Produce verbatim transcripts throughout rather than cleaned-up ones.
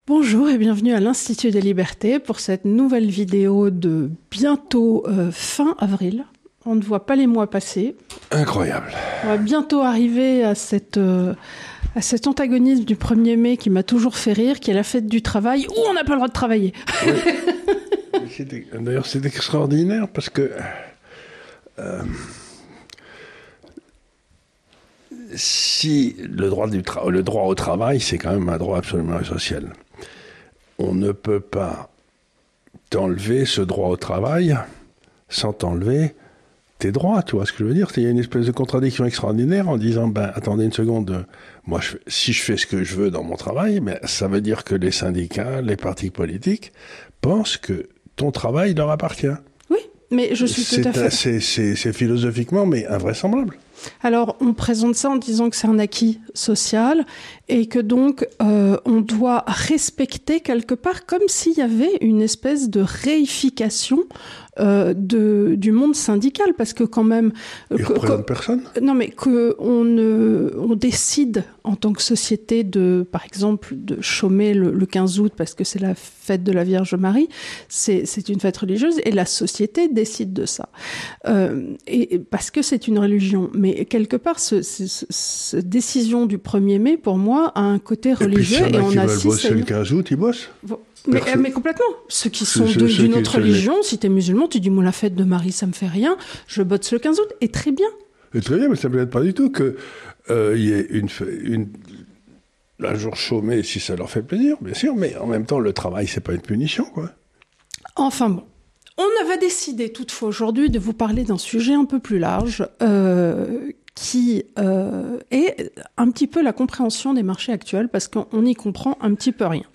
Bonjour et bienvenue à l'Institut des Libertés pour cette nouvelle vidéo de bientôt euh, fin avril. On ne voit pas les mois passer. Incroyable. On va bientôt arriver à, cette, euh, à cet antagonisme du premier mai qui m'a toujours fait rire, qui est la fête du travail, où on n'a pas le droit de travailler. Oui. c'est, d'ailleurs, c'est extraordinaire parce que euh, si le droit, du tra- le droit au travail, c'est quand même un droit absolument essentiel. On ne peut pas t'enlever ce droit au travail sans t'enlever tes droits, tu vois ce que je veux dire? Il y a une espèce de contradiction extraordinaire en disant, ben, attendez une seconde, moi, je, si je fais ce que je veux dans mon travail, mais ça veut dire que les syndicats, les partis politiques pensent que ton travail leur appartient. Oui, mais je suis c'est, tout à fait... C'est, c'est, c'est philosophiquement, mais invraisemblable. Alors, on présente ça en disant que c'est un acquis social et que donc euh, on doit respecter quelque part comme s'il y avait une espèce de réification euh, de, du monde syndical, parce que quand même... Il que, représente que, personne. Non, mais qu'on euh, on décide en tant que société de, par exemple, de chômer le, le quinze août parce que c'est la fête de la Vierge Marie, c'est, c'est une fête religieuse et la société décide de ça. Euh, et, parce que c'est une religion. Mais quelque part, ce, ce, ce, cette décision du premier mai, pour moi, a un côté religieux. Et puis, et on qui assiste veulent bosser à une... le quinze août, ils bossent. Mais, mais complètement. Ceux qui sont c'est, de, c'est, d'une c'est, autre c'est, religion, si t'es musulman, tu dis, moi, la fête de Marie, ça me fait rien, je bosse le quinze août, et très bien. Et très bien, mais ça ne peut être pas du tout qu'il euh, y ait une, une, un jour chômé si ça leur fait plaisir, bien sûr, mais en même temps, le travail, c'est pas une punition, quoi. Enfin bon. On va décider toutefois aujourd'hui de vous parler d'un sujet un peu plus large, euh, qui euh, est un petit peu la compréhension des marchés actuels, parce qu'on n'y comprend un petit peu rien.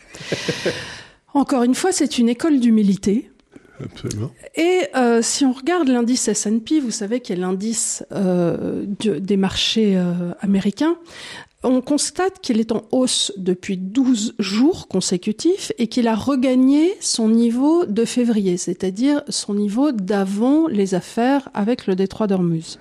Encore une fois, c'est une école d'humilité. Absolument. Et euh, si on regarde l'indice S and P, vous savez qu'il y a l'indice euh, de, des marchés euh, américains, on constate qu'il est en hausse depuis douze jours consécutifs et qu'il a regagné son niveau de février, c'est-à-dire son niveau d'avant les affaires avec le détroit d'Ormuz.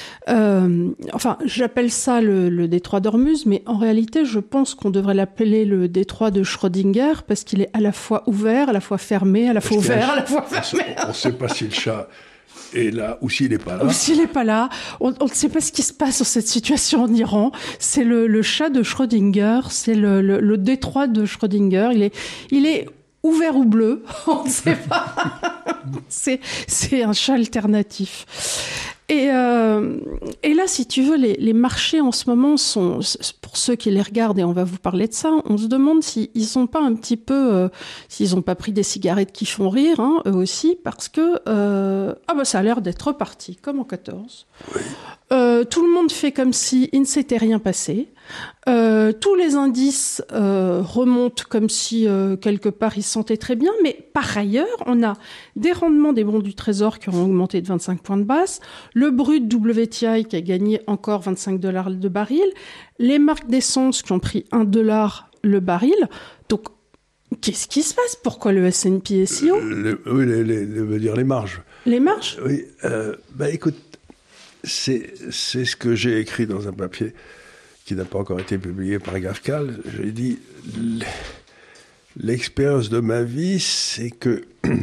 Euh, enfin, j'appelle ça le, le détroit d'Ormuz, mais en réalité, je pense qu'on devrait l'appeler le détroit de Schrödinger, parce qu'il est à la fois ouvert, à la fois fermé, à la fois ouvert, à la fois fermé. On ne sait pas si le chat est là ou s'il n'est pas là. Ou s'il n'est pas là. On, on ne sait pas ce qui se passe dans cette situation en Iran. C'est le, le chat de Schrödinger, c'est le, le, le détroit de Schrödinger. Il est, il est ouvert ou bleu, on ne sait pas. c'est, c'est un chat alternatif. Et, euh, et là, si tu veux, les, les marchés en ce moment sont, pour ceux qui les regardent, et on va vous parler de ça, on se demande s'ils sont pas un petit peu, euh, s'ils n'ont pas pris des cigarettes qui font rire, hein, eux aussi, parce que euh, ah bah ça a l'air d'être reparti, comme en quatorze. Oui. Euh, tout le monde fait comme si il ne s'était rien passé. Euh, tous les indices euh, remontent comme si euh, quelque part ils se sentaient très bien, mais par ailleurs, on a des rendements des bons du Trésor qui ont augmenté de vingt-cinq points de base, le brut W T I qui a gagné encore vingt-cinq dollars de baril, les marques d'essence qui ont pris un dollar le baril. Donc, qu'est-ce qui se passe? Pourquoi le S and P est si haut? le, Oui, les, les, les, veut dire les marges. Les marges? Oui, euh, bah écoute, c'est, c'est ce que j'ai écrit dans un papier qui n'a pas encore été publié par Gafcal. J'ai dit, l'expérience de ma vie, c'est que,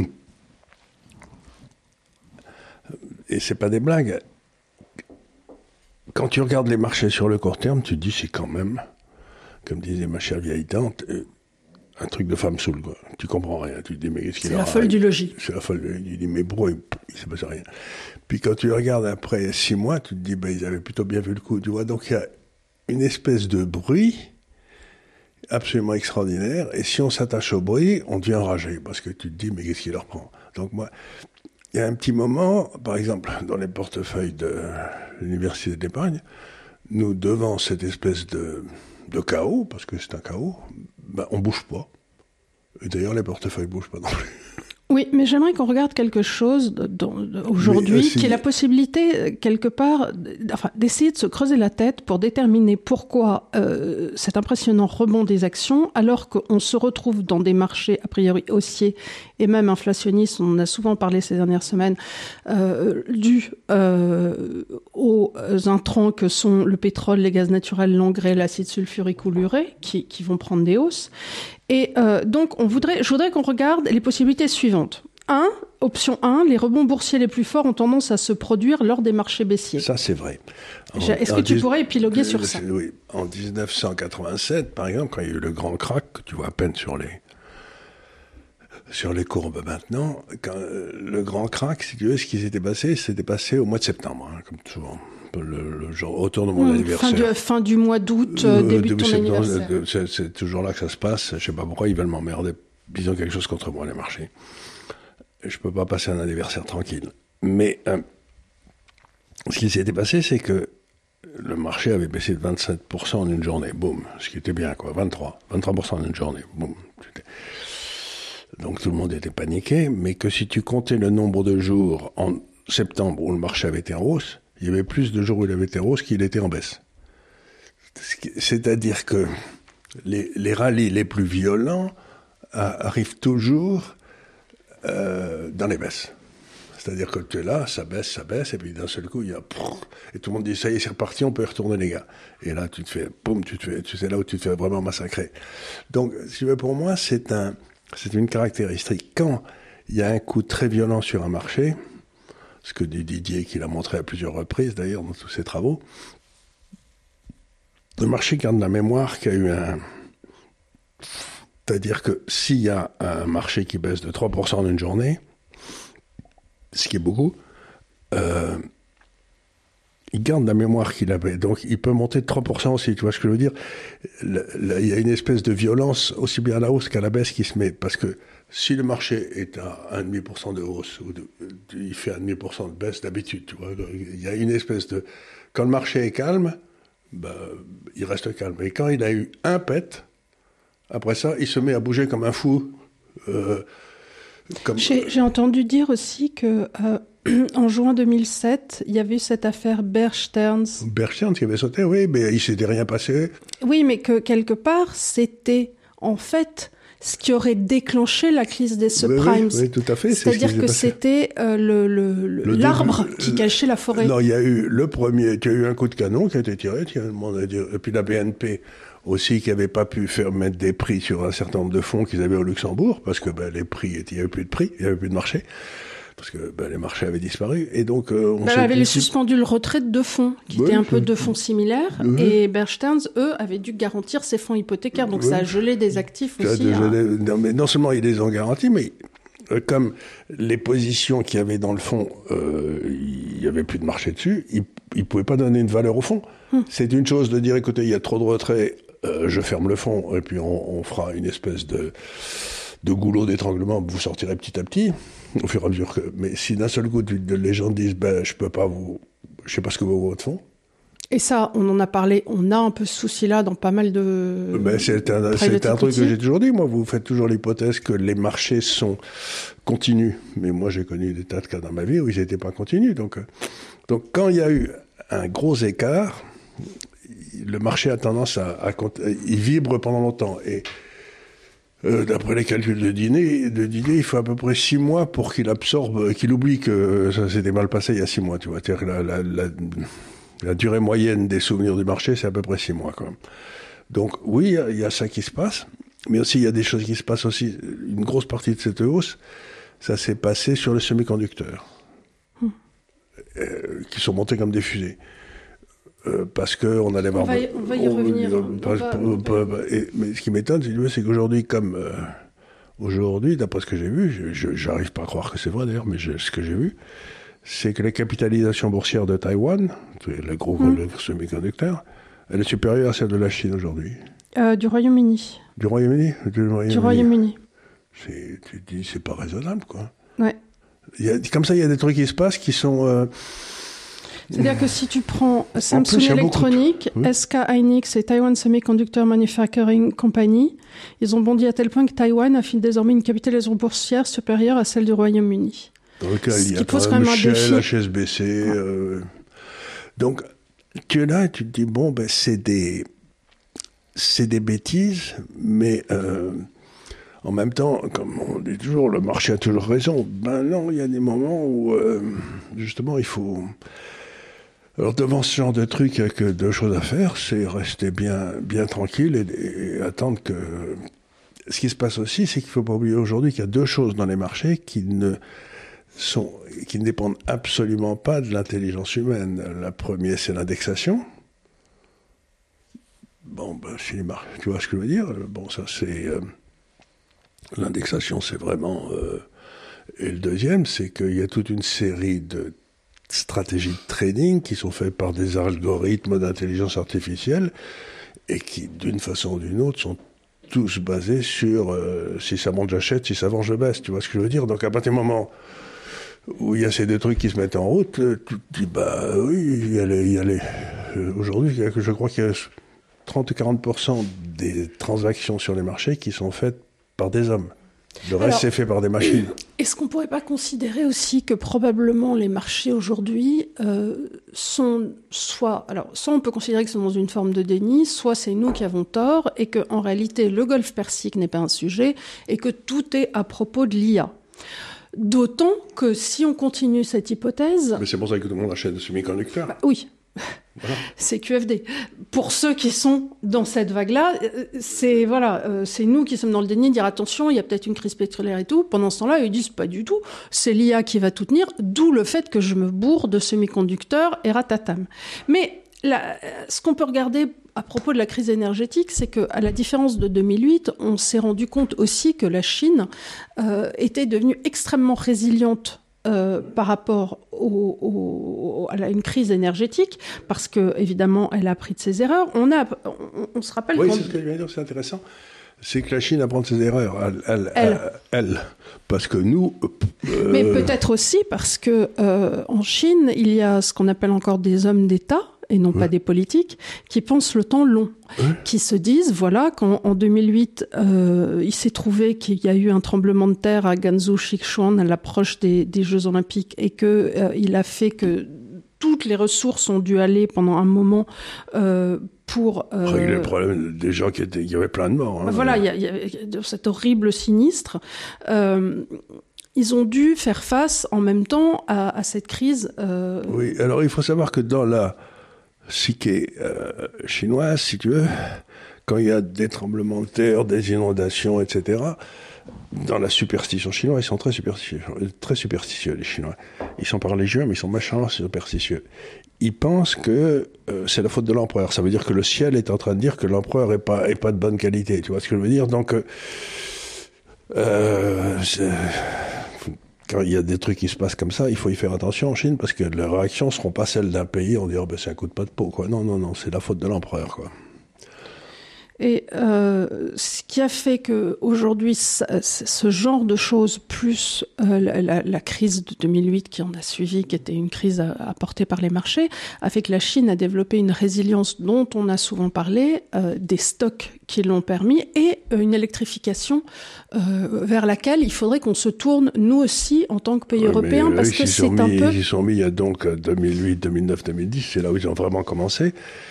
et c'est pas des blagues, quand tu regardes les marchés sur le court terme, tu te dis, c'est quand même, comme disait ma chère vieille tante, un truc de femme saoule, quoi. Tu comprends rien. Tu te dis, mais qu'est-ce qu'il C'est a la folle du logis. C'est la folle du logis. Tu te dis, mais bro, il, il se passe rien. Puis quand tu regardes après six mois, tu te dis, ben, ils avaient plutôt bien vu le coup, tu vois. Donc, il y a une espèce de bruit absolument extraordinaire. Et si on s'attache au bruit, on devient enragé. Parce que tu te dis, mais qu'est-ce qu'il leur prend? Donc, moi, il y a un petit moment, par exemple, dans les portefeuilles de l'Université d'épargne, nous, devant cette espèce de, de chaos, parce que c'est un chaos, ben, on bouge pas. Et d'ailleurs, les portefeuilles bougent pas non plus. Oui, mais j'aimerais qu'on regarde quelque chose dans, aujourd'hui, aussi, qui est la possibilité, quelque part, enfin, d'essayer de se creuser la tête pour déterminer pourquoi euh, cet impressionnant rebond des actions, alors qu'on se retrouve dans des marchés a priori haussiers et même inflationnistes, on en a souvent parlé ces dernières semaines, euh, dus euh, aux intrants que sont le pétrole, les gaz naturels, l'engrais, l'acide sulfurique ou l'urée, qui, qui vont prendre des hausses. Et euh, donc, on voudrait, je voudrais qu'on regarde les possibilités suivantes. un. Option un, les rebonds boursiers les plus forts ont tendance à se produire lors des marchés baissiers. Ça, c'est vrai. En, Est-ce que tu dix... pourrais épiloguer euh, sur ça? Oui. En dix-neuf cent quatre-vingt-sept, par exemple, quand il y a eu le grand crack, que tu vois à peine sur les, sur les courbes maintenant, quand, euh, le grand crack, si tu veux, ce qui s'était passé, c'était passé au mois de septembre, hein, comme souvent. Le, le genre autour de mon mmh, anniversaire. Fin du, fin du mois d'août, euh, début de ton septembre, anniversaire. De, c'est, c'est toujours là que ça se passe. Je sais pas pourquoi ils veulent m'emmerder. Ils ont quelque chose contre moi, les marchés. Je peux pas passer un anniversaire tranquille. Mais euh, ce qui s'était passé, c'est que le marché avait baissé de vingt-sept pour cent en une journée. Boum. Ce qui était bien, quoi. vingt-trois. vingt-trois pour cent en une journée. Boum. Donc tout le monde était paniqué. Mais que si tu comptais le nombre de jours en septembre où le marché avait été en hausse, il y avait plus de jours où il avait été en hausse qu'il était en baisse. C'est-à-dire que les, les rallyes les plus violents a, arrivent toujours euh, dans les baisses. C'est-à-dire que tu es là, ça baisse, ça baisse, et puis d'un seul coup, il y a... Et tout le monde dit, ça y est, c'est reparti, on peut y retourner les gars. Et là, tu te fais, boum, tu te fais, tu sais là où tu te fais vraiment massacrer. Donc, si tu veux, pour moi, c'est un, c'est une caractéristique. Quand il y a un coup très violent sur un marché, ce que dit Didier, qu'il a montré à plusieurs reprises, d'ailleurs, dans tous ses travaux, le marché garde la mémoire qu'il y a eu un... C'est-à-dire que s'il y a un marché qui baisse de trois pour cent en une journée, ce qui est beaucoup, euh, il garde la mémoire qu'il avait. Donc, il peut monter de trois pour cent aussi, tu vois ce que je veux dire? Le, le, il y a une espèce de violence, aussi bien à la hausse qu'à la baisse, qui se met. Parce que si le marché est à un virgule cinq pour cent de hausse, ou de, de, il fait un virgule cinq pour cent de baisse d'habitude, tu vois. Il y a une espèce de... Quand le marché est calme, ben, il reste calme. Et quand il a eu un pet, après ça, il se met à bouger comme un fou. Euh, Comme... J'ai, j'ai entendu dire aussi que euh, en juin deux mille sept, il y avait eu cette affaire Bear Stearns. Bear Stearns qui avait sauté, oui, mais il s'était rien passé. Oui, mais que quelque part, c'était en fait ce qui aurait déclenché la crise des subprimes. Oui, oui, oui, tout à fait. C'est-à-dire c'est ce que c'était euh, le, le, le, le l'arbre début, qui cachait la forêt. Non, il y a eu le premier, il y a eu un coup de canon qui a été tiré, et puis la B N P aussi qui n'avait pas pu faire mettre des prix sur un certain nombre de fonds qu'ils avaient au Luxembourg, parce que ben, les prix, il n'y avait plus de prix, il n'y avait plus de marché, parce que ben, les marchés avaient disparu. Et donc, euh, on ben, s'est avait dit... suspendu le retrait de deux fonds, qui oui, étaient un peu deux fonds similaires, oui. Et Bear Stearns, eux, avaient dû garantir ces fonds hypothécaires, donc oui. Ça a gelé des actifs ça aussi. Gelé... Hein. Non, mais non seulement ils les ont garantis, mais euh, comme les positions qu'il y avait dans le fonds, euh, il n'y avait plus de marché dessus, ils ne pouvaient pas donner une valeur au fonds. Hum. C'est une chose de dire, écoutez, il y a trop de retraits, Euh, je ferme le fond, et puis on, on fera une espèce de, de goulot d'étranglement, vous sortirez petit à petit, au fur et à mesure que... Mais si d'un seul coup, tu, les gens disent, ben, je peux pas vous... Je sais pas ce que vaut votre fonds. Et ça, on en a parlé, on a un peu ce souci-là dans pas mal de... Ben, c'est un, c'est un truc que j'ai toujours dit, moi, vous faites toujours l'hypothèse que les marchés sont continus. Mais moi, j'ai connu des tas de cas dans ma vie où ils n'étaient pas continus. Donc, euh, donc quand il y a eu un gros écart... Le marché a tendance à, à, à... Il vibre pendant longtemps. Et euh, d'après les calculs de Didier, de Didier, il faut à peu près six mois pour qu'il absorbe, qu'il oublie que ça s'était mal passé il y a six mois. Tu vois, c'est-à-dire que la, la, la, la durée moyenne des souvenirs du marché, c'est à peu près six mois. Quoi. Donc oui, il y, a, il y a ça qui se passe. Mais aussi, il y a des choses qui se passent aussi. Une grosse partie de cette hausse, ça s'est passé sur les semi-conducteurs, hum. euh, qui sont montés comme des fusées. Euh, parce qu'on allait voir... On va y, on va y on, revenir. On pas, va, pas, on pas, pas, et, mais ce qui m'étonne, c'est qu'aujourd'hui, comme... Euh, aujourd'hui, d'après ce que j'ai vu, je, je, j'arrive pas à croire que c'est vrai d'ailleurs, mais je, ce que j'ai vu, c'est que la capitalisation boursière de Taïwan, le gros hum. semi-conducteur, elle est supérieure à celle de la Chine aujourd'hui. Euh, du Royaume-Uni. Du Royaume-Uni Du Royaume-Uni. Du Royaume-Uni. C'est, tu te dis, c'est pas raisonnable, quoi. Ouais. Il y a, comme ça, il y a des trucs qui se passent qui sont... Euh, C'est-à-dire que si tu prends Samsung Electronics, de... oui. S K Hynix et Taiwan Semiconductor Manufacturing Company, ils ont bondi à tel point que Taïwan affine désormais une capitalisation boursière supérieure à celle du Royaume-Uni. Dans le cas, il y a quand même Shell, H S B C. Ah. Euh... Donc, tu es là et tu te dis, bon, ben, c'est des, c'est des bêtises, mais euh, en même temps, comme on dit toujours, le marché a toujours raison. Ben non, il y a des moments où, euh, justement, il faut... Alors devant ce genre de trucs, il n'y a que deux choses à faire, c'est rester bien, bien tranquille et, et attendre que... ce qui se passe aussi, c'est qu'il ne faut pas oublier aujourd'hui qu'il y a deux choses dans les marchés qui ne, sont, qui ne dépendent absolument pas de l'intelligence humaine. La première, c'est l'indexation. Bon, ben, chez les marchés, tu vois ce que je veux dire? Bon, ça, c'est... Euh, l'indexation, c'est vraiment... Euh, et le deuxième, c'est qu'il y a toute une série de stratégies de trading qui sont faites par des algorithmes d'intelligence artificielle et qui, d'une façon ou d'une autre, sont tous basés sur euh, si ça monte, j'achète, si ça vend, je baisse. Tu vois ce que je veux dire? Donc, à partir du moment où il y a ces deux trucs qui se mettent en route, tu te dis, bah oui, il y a les... Il y a les euh, aujourd'hui, je crois qu'il y a trente à quarante pour cent des transactions sur les marchés qui sont faites par des hommes. Le reste, alors, c'est fait par des machines. Est-ce qu'on ne pourrait pas considérer aussi que probablement les marchés aujourd'hui euh, sont soit... Alors, soit on peut considérer qu'ils sont dans une forme de déni, soit c'est nous qui avons tort, et qu'en réalité, le golfe Persique n'est pas un sujet, et que tout est à propos de l'I A. D'autant que si on continue cette hypothèse... Mais c'est pour ça que tout le monde achète des semi-conducteurs. Bah, oui. Voilà. C'est Q F D. Pour ceux qui sont dans cette vague-là, c'est voilà, euh, c'est nous qui sommes dans le déni, dire attention, il y a peut-être une crise pétrolière et tout. Pendant ce temps-là, ils disent pas du tout. C'est l'I A qui va tout tenir. D'où le fait que je me bourre de semi-conducteurs et ratatam. Mais là, ce qu'on peut regarder à propos de la crise énergétique, c'est que, à la différence de deux mille huit, on s'est rendu compte aussi que la Chine euh, était devenue extrêmement résiliente. Euh, par rapport au, au, à une crise énergétique, parce que évidemment, elle a appris de ses erreurs. On a, on, on se rappelle. Oui, c'est ce que je viens de dire. C'est intéressant. C'est que la Chine apprend de ses erreurs. Elle, elle, elle. elle parce que nous. Euh... Mais peut-être aussi parce que euh, en Chine, il y a ce qu'on appelle encore des hommes d'État, et non ouais. pas des politiques, qui pensent le temps long, ouais. qui se disent, voilà, quand en deux mille huit, euh, il s'est trouvé qu'il y a eu un tremblement de terre à Gansu, Sichuan, à l'approche des, des Jeux Olympiques, et qu'il euh, a fait que toutes les ressources ont dû aller pendant un moment euh, pour... Euh, régler le problème des gens qui étaient... Il y avait plein de morts. Hein, voilà, il y, a, il y avait cet horrible sinistre. Euh, Ils ont dû faire face en même temps à, à cette crise. Euh... Oui, alors il faut savoir que dans la psyché euh, chinoise, si tu veux, quand il y a des tremblements de terre, des inondations, et cetera, dans la superstition chinoise, ils sont très superstitieux, très superstitieux les Chinois. Ils sont pas religieux, mais ils sont méchants, superstitieux. Ils pensent que euh, c'est la faute de l'empereur. Ça veut dire que le ciel est en train de dire que l'empereur est pas est pas de bonne qualité. Tu vois ce que je veux dire? Donc, euh, euh, quand il y a des trucs qui se passent comme ça, il faut y faire attention en Chine parce que les réactions ne seront pas celles d'un pays. On dirait oh, ben, c'est un coup de pas de peau, quoi. Non, non, non, c'est la faute de l'empereur, quoi. Et euh, ce qui a fait que aujourd'hui, ce genre de choses, plus euh, la, la, la crise de deux mille huit qui en a suivi, qui était une crise apportée par les marchés, a fait que la Chine a développé une résilience dont on a souvent parlé, euh, des stocks qui l'ont permis, et une électrification euh, vers laquelle il faudrait qu'on se tourne, nous aussi, en tant que pays ouais, européen, parce que c'est mis, un peu... Ils y sont mis il y a donc deux mille huit, deux mille neuf, deux mille dix, c'est là où ils ont vraiment commencé.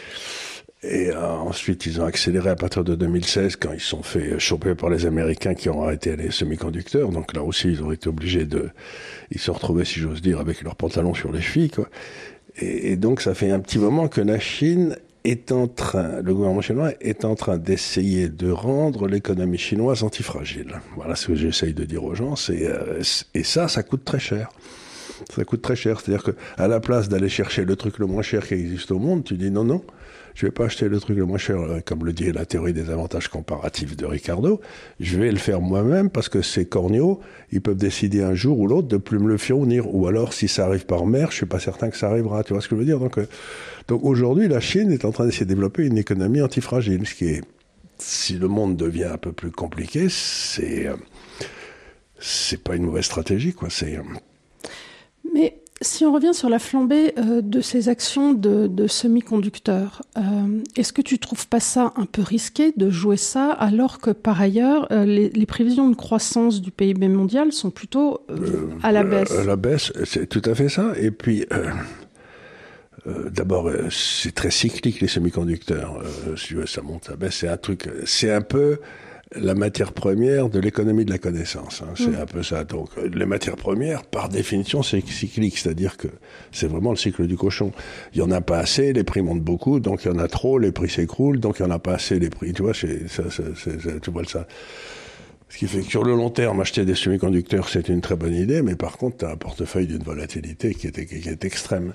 Et euh, ensuite, ils ont accéléré à partir de deux mille seize, quand ils se sont fait choper par les Américains qui ont arrêté les semi-conducteurs. Donc là aussi, ils ont été obligés de... Ils se retrouvaient, si j'ose dire, avec leurs pantalons sur les chevilles, quoi. Et, et donc, ça fait un petit moment que la Chine est en train, le gouvernement chinois est en train d'essayer de rendre l'économie chinoise antifragile. Voilà ce que j'essaye de dire aux gens. C'est, euh, et ça, ça coûte très cher. Ça coûte très cher. C'est-à-dire que à la place d'aller chercher le truc le moins cher qui existe au monde, tu dis non, non. Je vais pas acheter le truc le moins cher, comme le dit la théorie des avantages comparatifs de Ricardo. Je vais le faire moi-même parce que ces corneaux, ils peuvent décider un jour ou l'autre de plus me le fournir. Ou alors, si ça arrive par mer, je suis pas certain que ça arrivera. Tu vois ce que je veux dire? Donc, euh, donc aujourd'hui, la Chine est en train d'essayer de développer une économie antifragile. Ce qui est, si le monde devient un peu plus compliqué, c'est, euh, c'est pas une mauvaise stratégie, quoi. C'est. Euh... Mais si on revient sur la flambée euh, de ces actions de, de semi-conducteurs, euh, est-ce que tu trouves pas ça un peu risqué de jouer ça alors que par ailleurs euh, les, les prévisions de croissance du P I B mondial sont plutôt euh, euh, à la baisse? À la baisse, c'est tout à fait ça. Et puis, euh, euh, d'abord, euh, c'est très cyclique les semi-conducteurs. Euh, si tu veux, ça monte, ça baisse. C'est un truc, c'est un peu la matière première de l'économie de la connaissance, hein, c'est mmh. un peu ça. Donc, les matières premières, par définition, c'est cyclique, c'est-à-dire que c'est vraiment le cycle du cochon. Il y en a pas assez, les prix montent beaucoup, donc il y en a trop, les prix s'écroulent, donc il y en a pas assez, les prix, tu vois, c'est, ça, c'est, c'est, tu vois ça. Ce qui fait que sur le long terme, acheter des semi-conducteurs, c'est une très bonne idée, mais par contre, tu as un portefeuille d'une volatilité qui est, qui est extrême.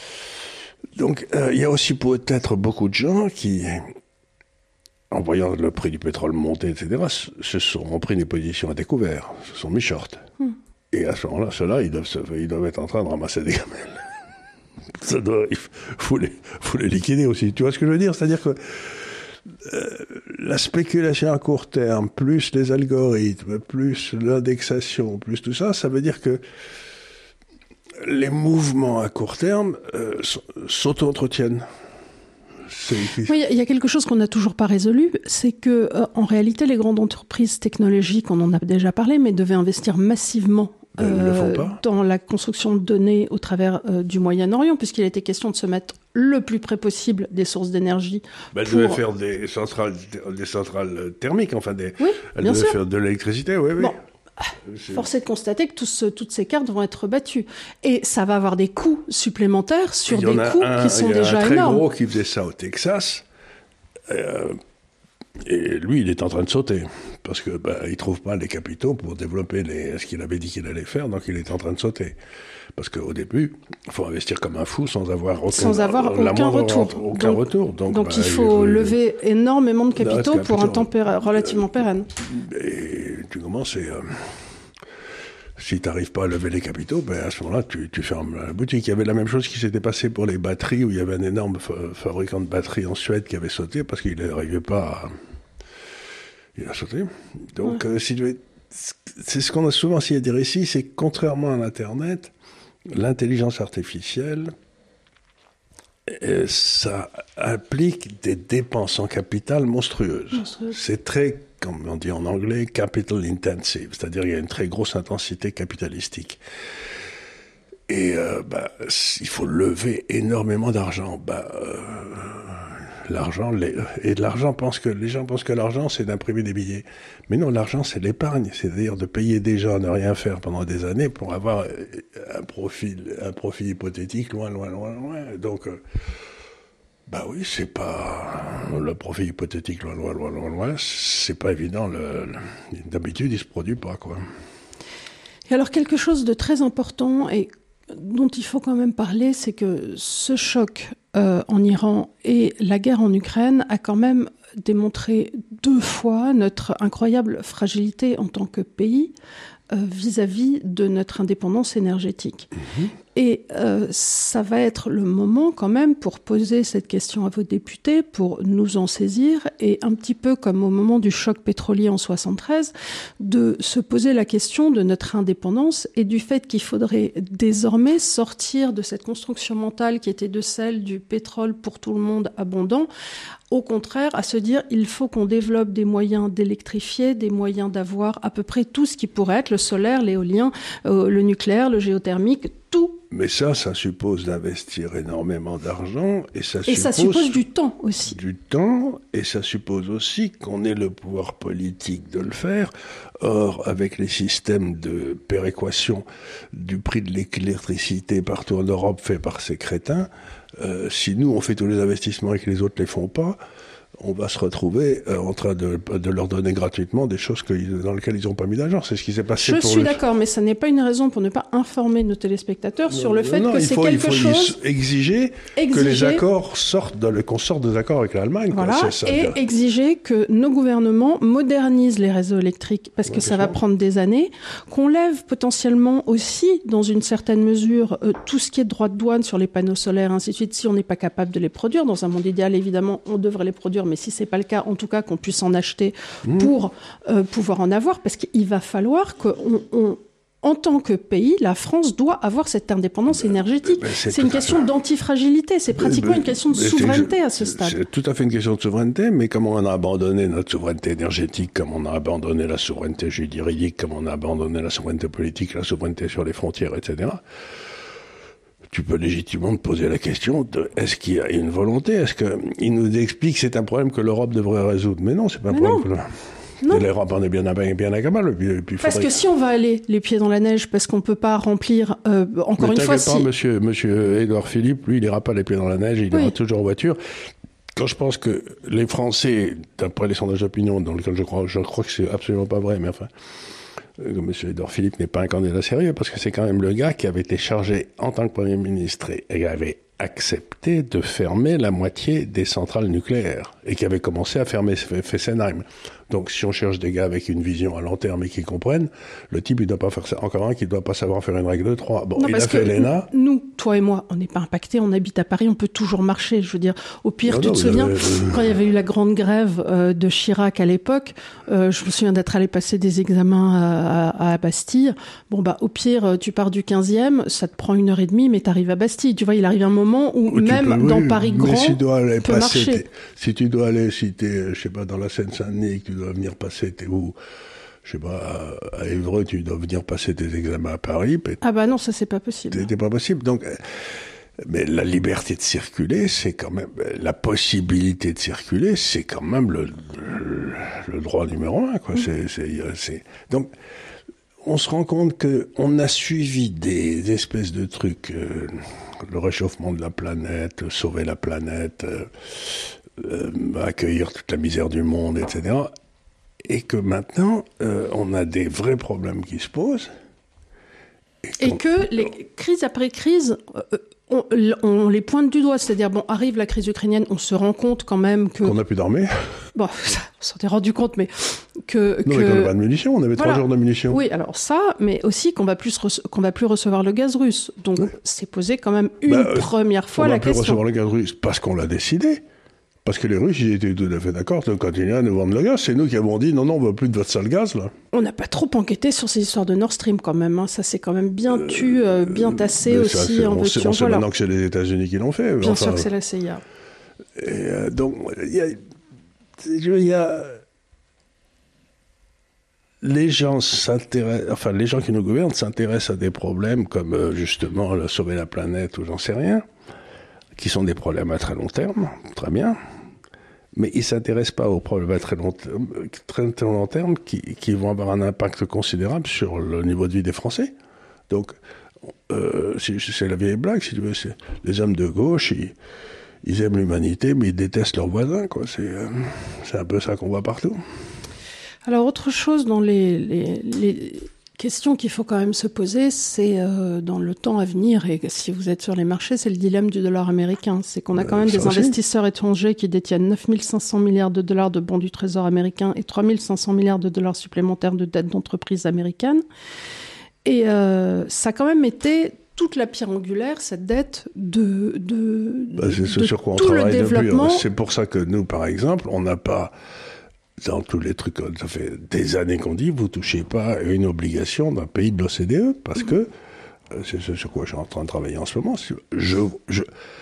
Donc, euh, il y a aussi peut-être beaucoup de gens qui, en voyant le prix du pétrole monter, et cetera, se sont ont pris des positions à découvert, se sont mis short. Hmm. Et à ce moment-là, ceux-là, ils doivent, se, ils doivent être en train de ramasser des gamelles. Ça doit, il faut les, faut les liquider aussi. Tu vois ce que je veux dire? C'est-à-dire que euh, la spéculation à court terme, plus les algorithmes, plus l'indexation, plus tout ça, ça veut dire que les mouvements à court terme euh, s'auto-entretiennent. Oui, il y a quelque chose qu'on n'a toujours pas résolu, c'est que euh, en réalité, les grandes entreprises technologiques, on en a déjà parlé, mais devaient investir massivement euh, dans la construction de données au travers euh, du Moyen-Orient, puisqu'il était question de se mettre le plus près possible des sources d'énergie. Ben, pour... Elle devait faire des centrales, des centrales thermiques, enfin des. Oui, elle bien devait sûr. faire de l'électricité, oui, oui. Bon. Force est de constater que tous ce, toutes ces cartes vont être battues. Et ça va avoir des coûts supplémentaires sur des coûts un, qui sont déjà énormes. Il y a un très énormes. Gros qui faisait ça au Texas. Euh, et lui, il est en train de sauter. Parce que bah, il ne trouve pas les capitaux pour développer les, ce qu'il avait dit qu'il allait faire. Donc il est en train de sauter. Parce qu'au début, il faut investir comme un fou sans avoir aucun, sans avoir aucun moindre, retour. Aucun donc, retour. Donc, donc bah, il faut il, lever il, énormément de capitaux, capitaux pour un temps pér- relativement euh, pérenne. Et tu commences et... Euh, si tu n'arrives pas à lever les capitaux, ben à ce moment-là, tu, tu fermes la boutique. Il y avait la même chose qui s'était passé pour les batteries, où il y avait un énorme fa- fabricant de batteries en Suède qui avait sauté parce qu'il n'arrivait pas à... Il a sauté. Donc, ouais. euh, si tu veux... c'est ce qu'on a souvent essayé de dire ici, c'est que contrairement à l'Internet, l'intelligence artificielle, euh, ça implique des dépenses en capital monstrueuses. Monstrueuse. C'est très, comme on dit en anglais, capital intensive, c'est-à-dire il y a une très grosse intensité capitalistique. Et euh, bah, il faut lever énormément d'argent. Bah, euh, l'argent, les, et de l'argent pense que les gens pensent que l'argent c'est d'imprimer des billets, mais non, l'argent c'est l'épargne, c'est-à-dire de payer des gens à ne rien faire pendant des années pour avoir un profit, un profit hypothétique loin, loin, loin, loin. Donc, euh, bah oui, c'est pas le profit hypothétique loin, loin, loin, loin, loin. C'est pas évident. Le, le, d'habitude, il se produit pas, quoi. Et alors quelque chose de très important et dont il faut quand même parler, c'est que ce choc euh, en Iran et la guerre en Ukraine a quand même démontré deux fois notre incroyable fragilité en tant que pays euh, vis-à-vis de notre indépendance énergétique. Mmh. Et euh, ça va être le moment quand même pour poser cette question à vos députés, pour nous en saisir, et un petit peu comme au moment du choc pétrolier en soixante-treize, de se poser la question de notre indépendance et du fait qu'il faudrait désormais sortir de cette construction mentale qui était de celle du pétrole pour tout le monde abondant, au contraire à se dire il faut qu'on développe des moyens d'électrifier, des moyens d'avoir à peu près tout ce qui pourrait être le solaire, l'éolien, euh, le nucléaire, le géothermique, tout. Mais ça, ça suppose d'investir énormément d'argent et ça et suppose... ça suppose du temps aussi. Du temps, et ça suppose aussi qu'on ait le pouvoir politique de le faire. Or, avec les systèmes de péréquation du prix de l'électricité partout en Europe fait par ces crétins, euh, si nous, on fait tous les investissements et que les autres les font pas, on va se retrouver euh, en train de, de leur donner gratuitement des choses que, dans lesquelles ils n'ont pas mis d'argent. C'est ce qui s'est passé Je pour suis le... d'accord, mais ça n'est pas une raison pour ne pas informer nos téléspectateurs non, sur le fait non, que c'est faut, quelque il faut chose... exiger, exiger que les accords sortent, dans le, qu'on sorte des accords avec l'Allemagne. Voilà, quoi. C'est ça, et bien. Exiger que nos gouvernements modernisent les réseaux électriques, parce que ouais, ça va prendre des années, qu'on lève potentiellement aussi, dans une certaine mesure, euh, tout ce qui est droit de douane sur les panneaux solaires, ainsi de suite, si on n'est pas capable de les produire. Dans un monde idéal, évidemment, on devrait les produire, mais si c'est pas le cas, en tout cas qu'on puisse en acheter mmh. pour euh, pouvoir en avoir, parce qu'il va falloir qu'on, on, en tant que pays, la France doit avoir cette indépendance ben, énergétique. Ben, c'est c'est une question fait... d'antifragilité, c'est pratiquement ben, une question de souveraineté à ce stade. C'est tout à fait une question de souveraineté, mais comme on a abandonné notre souveraineté énergétique, comme on a abandonné la souveraineté juridique, comme on a abandonné la souveraineté politique, la souveraineté sur les frontières, et cetera, tu peux légitimement te poser la question de est-ce qu'il y a une volonté? Est-ce qu'il nous explique que c'est un problème que l'Europe devrait résoudre? Mais non, c'est pas un Mais problème non. que l'Europe en est bien, bien, bien incapable. Puis, puis parce que si on va aller les pieds dans la neige, parce qu'on peut pas remplir, euh, encore Mais une fois, pas, si... monsieur, monsieur Édouard Philippe, lui, il ira pas les pieds dans la neige, il oui. ira toujours en voiture. quand je pense que les Français, d'après les sondages d'opinion, dans lesquels je crois, je crois que c'est absolument pas vrai, mais enfin, euh, M. Édouard Philippe n'est pas un candidat sérieux, parce que c'est quand même le gars qui avait été chargé en tant que Premier ministre et, et avait accepté de fermer la moitié des centrales nucléaires et qui avait commencé à fermer Fessenheim. Donc, si on cherche des gars avec une vision à long terme et qui comprennent, le type, il doit pas faire ça. Encore un qui doit pas savoir faire une règle de trois. Bon, non, il a fait l'E N A. Nous, toi et moi, on n'est pas impactés, on habite à Paris, on peut toujours marcher. Je veux dire, au pire, non, tu non, te souviens, avez... quand il y avait eu la grande grève euh, de Chirac à l'époque, euh, je me souviens d'être allé passer des examens à, à, à Bastille. Bon, bah, au pire, tu pars du quinzième, ça te prend une heure et demie, mais t'arrives à Bastille. Tu vois, il arrive un moment où, où même peux, dans oui, Paris grand, si tu dois aller peut passer, marcher. Si tu dois aller, si t'es, je sais pas, dans la Seine-Saint-Denis, tu dois venir passer, t'es où? Je sais pas, à Évreux, tu dois venir passer tes examens à Paris. Ah bah non, ça c'est pas possible. C'était pas possible. Donc, mais la liberté de circuler, c'est quand même, la possibilité de circuler, c'est quand même le, le, le droit numéro un, quoi. Mmh. C'est, c'est, c'est, donc, on se rend compte que on a suivi des espèces de trucs, euh, le réchauffement de la planète, sauver la planète, euh, euh, accueillir toute la misère du monde, et cetera. Et que maintenant, euh, on a des vrais problèmes qui se posent. Et, et que les crises après crises, euh, on, on les pointe du doigt. C'est-à-dire, bon, arrive la crise ukrainienne, on se rend compte quand même que... Qu'on n'a plus d'armée. Bon, ça, on s'en est rendu compte, mais que... Non, que... mais qu'on n'a pas de munitions, on avait voilà. trois jours de munitions. Oui, alors ça, mais aussi qu'on va plus rece- qu'on va plus recevoir le gaz russe. Donc, oui. c'est posé quand même une bah, première fois la question. On va plus recevoir le gaz russe parce qu'on l'a décidé. Parce que les Russes, ils étaient tout à fait d'accord de continuer à nous vendre le gaz. C'est nous qui avons dit, non, non, on ne veut plus de votre sale gaz, là. On n'a pas trop enquêté sur ces histoires de Nord Stream, quand même. Hein. Ça, c'est quand même bien tu, euh, bien tassé aussi. Ça, en on sait, on sait voilà. maintenant que c'est les États-Unis qui l'ont fait. Bien enfin, sûr que c'est la C I A. Et euh, donc, il y a... Il y a... Les gens s'intéressent... Enfin, les gens qui nous gouvernent s'intéressent à des problèmes comme, euh, justement, la sauver la planète ou j'en sais rien, qui sont des problèmes à très long terme, très bien. Mais ils ne s'intéressent pas aux problèmes à très long terme, très, très long terme qui, qui vont avoir un impact considérable sur le niveau de vie des Français. Donc, euh, c'est, c'est la vieille blague, si tu veux. C'est, les hommes de gauche, ils, ils aiment l'humanité, mais ils détestent leurs voisins, quoi. C'est, euh, c'est un peu ça qu'on voit partout. Alors, autre chose dans les... les, les... question qu'il faut quand même se poser, c'est euh, dans le temps à venir, et si vous êtes sur les marchés, c'est le dilemme du dollar américain. C'est qu'on a quand même euh, des aussi. investisseurs étrangers qui détiennent neuf mille cinq cents milliards de dollars de bons du Trésor américain et trois mille cinq cents milliards de dollars supplémentaires de dettes d'entreprises américaines. Et euh, ça a quand même été toute la pierre angulaire, cette dette de, de, bah, c'est ce de sur quoi on tout travaille le développement. Depuis. C'est pour ça que nous, par exemple, on n'a pas... Dans tous les trucs, ça fait des années qu'on dit, vous touchez pas à une obligation d'un pays de l'O C D E, parce que, euh, c'est ce sur quoi je suis en train de travailler en ce moment, je, je,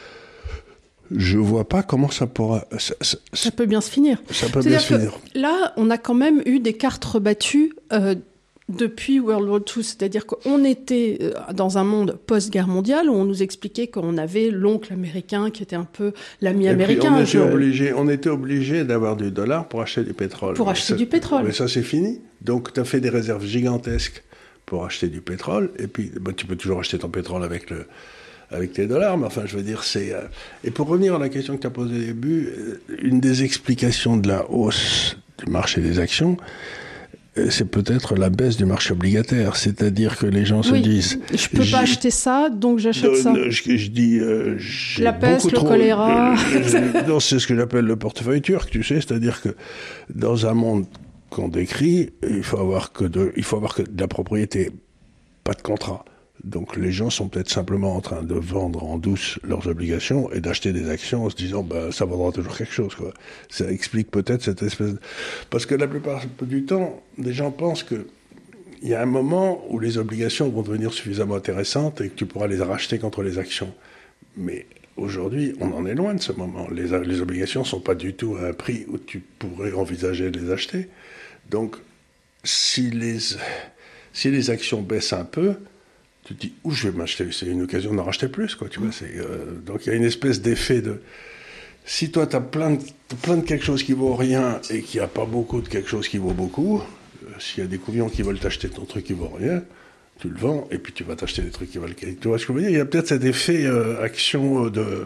je vois pas comment ça pourra... Ça, ça, ça peut bien se finir. Ça peut C'est-à-dire bien se finir. Là, on a quand même eu des cartes rebattues euh, depuis World War deux, c'est-à-dire qu'on était dans un monde post-guerre mondiale où on nous expliquait qu'on avait l'oncle américain qui était un peu l'ami et américain. On était, je... obligé, on était obligé d'avoir du dollar pour acheter du pétrole. Pour acheter ça, du pétrole. Mais ça, c'est fini. Donc, tu as fait des réserves gigantesques pour acheter du pétrole, et puis bah, tu peux toujours acheter ton pétrole avec, le, avec tes dollars, mais enfin, je veux dire, c'est... Euh... Et pour revenir à la question que tu as posée au début, une des explications de la hausse du marché des actions, c'est peut-être la baisse du marché obligataire, c'est-à-dire que les gens oui, se disent... je peux pas acheter ça, donc j'achète euh, ça. Je, je dis... Euh, j'ai la peste, le trop, choléra... Euh, non, c'est ce que j'appelle le portefeuille turc, tu sais, c'est-à-dire que dans un monde qu'on décrit, il faut avoir que de, il faut avoir que de la propriété, pas de contrat. Donc les gens sont peut-être simplement en train de vendre en douce leurs obligations et d'acheter des actions en se disant bah ça vaudra toujours quelque chose, quoi. Ça explique peut-être cette espèce de... Parce que la plupart du temps, les gens pensent que il y a un moment où les obligations vont devenir suffisamment intéressantes et que tu pourras les racheter contre les actions. Mais aujourd'hui, on en est loin de ce moment. Les, les obligations ne sont pas du tout à un prix où tu pourrais envisager de les acheter. Donc si les, si les actions baissent un peu, tu te dis, où je vais m'acheter, c'est une occasion d'en racheter plus, quoi, tu vois, c'est, euh, donc il y a une espèce d'effet de... Si toi, tu as plein de, plein de quelque chose qui vaut rien et qu'il n'y a pas beaucoup de quelque chose qui vaut beaucoup, euh, s'il y a des couillons qui veulent t'acheter ton truc qui vaut rien, tu le vends et puis tu vas t'acheter des trucs qui valent... Tu vois ce que je veux dire? Il y a peut-être cet effet euh, action de...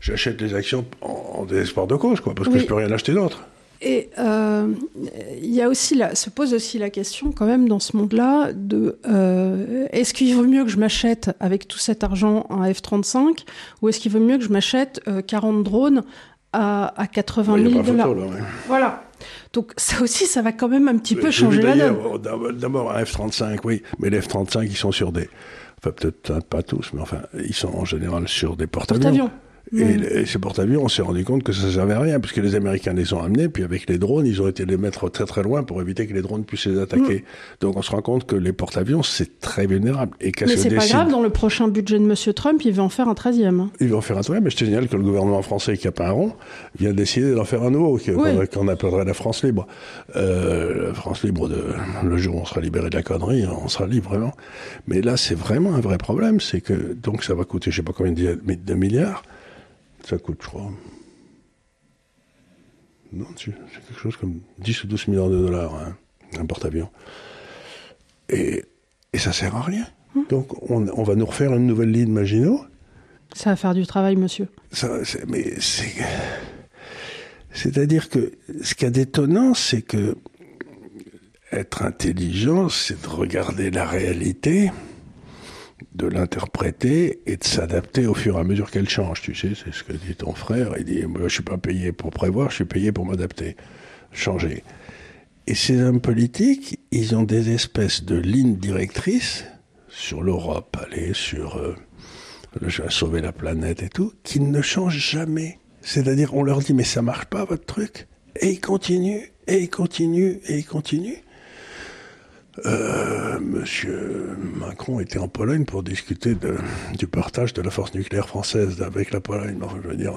j'achète les actions en, en désespoir de cause, quoi, parce oui. que je peux rien acheter d'autre. Et euh, il y a aussi la, se pose aussi la question quand même dans ce monde-là de euh, est-ce qu'il vaut mieux que je m'achète avec tout cet argent un F trente-cinq ou est-ce qu'il vaut mieux que je m'achète euh, quarante drones à, à quatre-vingt mille dollars. Photo, là, ouais. Voilà. Donc ça aussi, ça va quand même un petit mais peu changer la donne. D'abord un F trente-cinq, oui, mais les F trente-cinq, ils sont sur des, enfin peut-être pas tous, mais enfin ils sont en général sur des porte-avions. Porte-avions. Et, mmh. et ces porte-avions, on s'est rendu compte que ça ne servait à rien, puisque les Américains les ont amenés, puis avec les drones, ils ont été les mettre très très loin pour éviter que les drones puissent les attaquer. Mmh. Donc on se rend compte que les porte-avions, c'est très vulnérable. Et mais c'est décide... pas grave, dans le prochain budget de M. Trump, il va en faire un treizième. Hein. Il va en faire un treizième, mais je te signale que le gouvernement français, qui n'a pas un rond, vient décider d'en faire un nouveau, oui. qu'on, qu'on appellerait la France libre. Euh, la France libre, de, le jour où on sera libéré de la connerie, on sera libre vraiment. Mais là, c'est vraiment un vrai problème, c'est que, donc ça va coûter, je sais pas combien de milliards. Ça coûte, je crois. Non, c'est quelque chose comme dix ou douze milliards de dollars, hein, un porte-avions. Et, et ça sert à rien. Hum. Donc, on, on va nous refaire une nouvelle ligne Maginot. Ça va faire du travail, monsieur. Ça, c'est, mais c'est. C'est-à-dire que ce qu'il y a d'étonnant, c'est que être intelligent, c'est de regarder la réalité, de l'interpréter et de s'adapter au fur et à mesure qu'elle change. Tu sais, c'est ce que dit ton frère. Il dit, moi, je suis pas payé pour prévoir, je suis payé pour m'adapter, changer. Et ces hommes politiques, ils ont des espèces de lignes directrices sur l'Europe, aller sur euh, le, sauver la planète et tout, qui ne changent jamais. C'est-à-dire, on leur dit, mais ça marche pas, votre truc. Et ils continuent, et ils continuent, et ils continuent. Euh, Monsieur Macron était en Pologne pour discuter de, du partage de la force nucléaire française avec la Pologne. Enfin, je veux dire.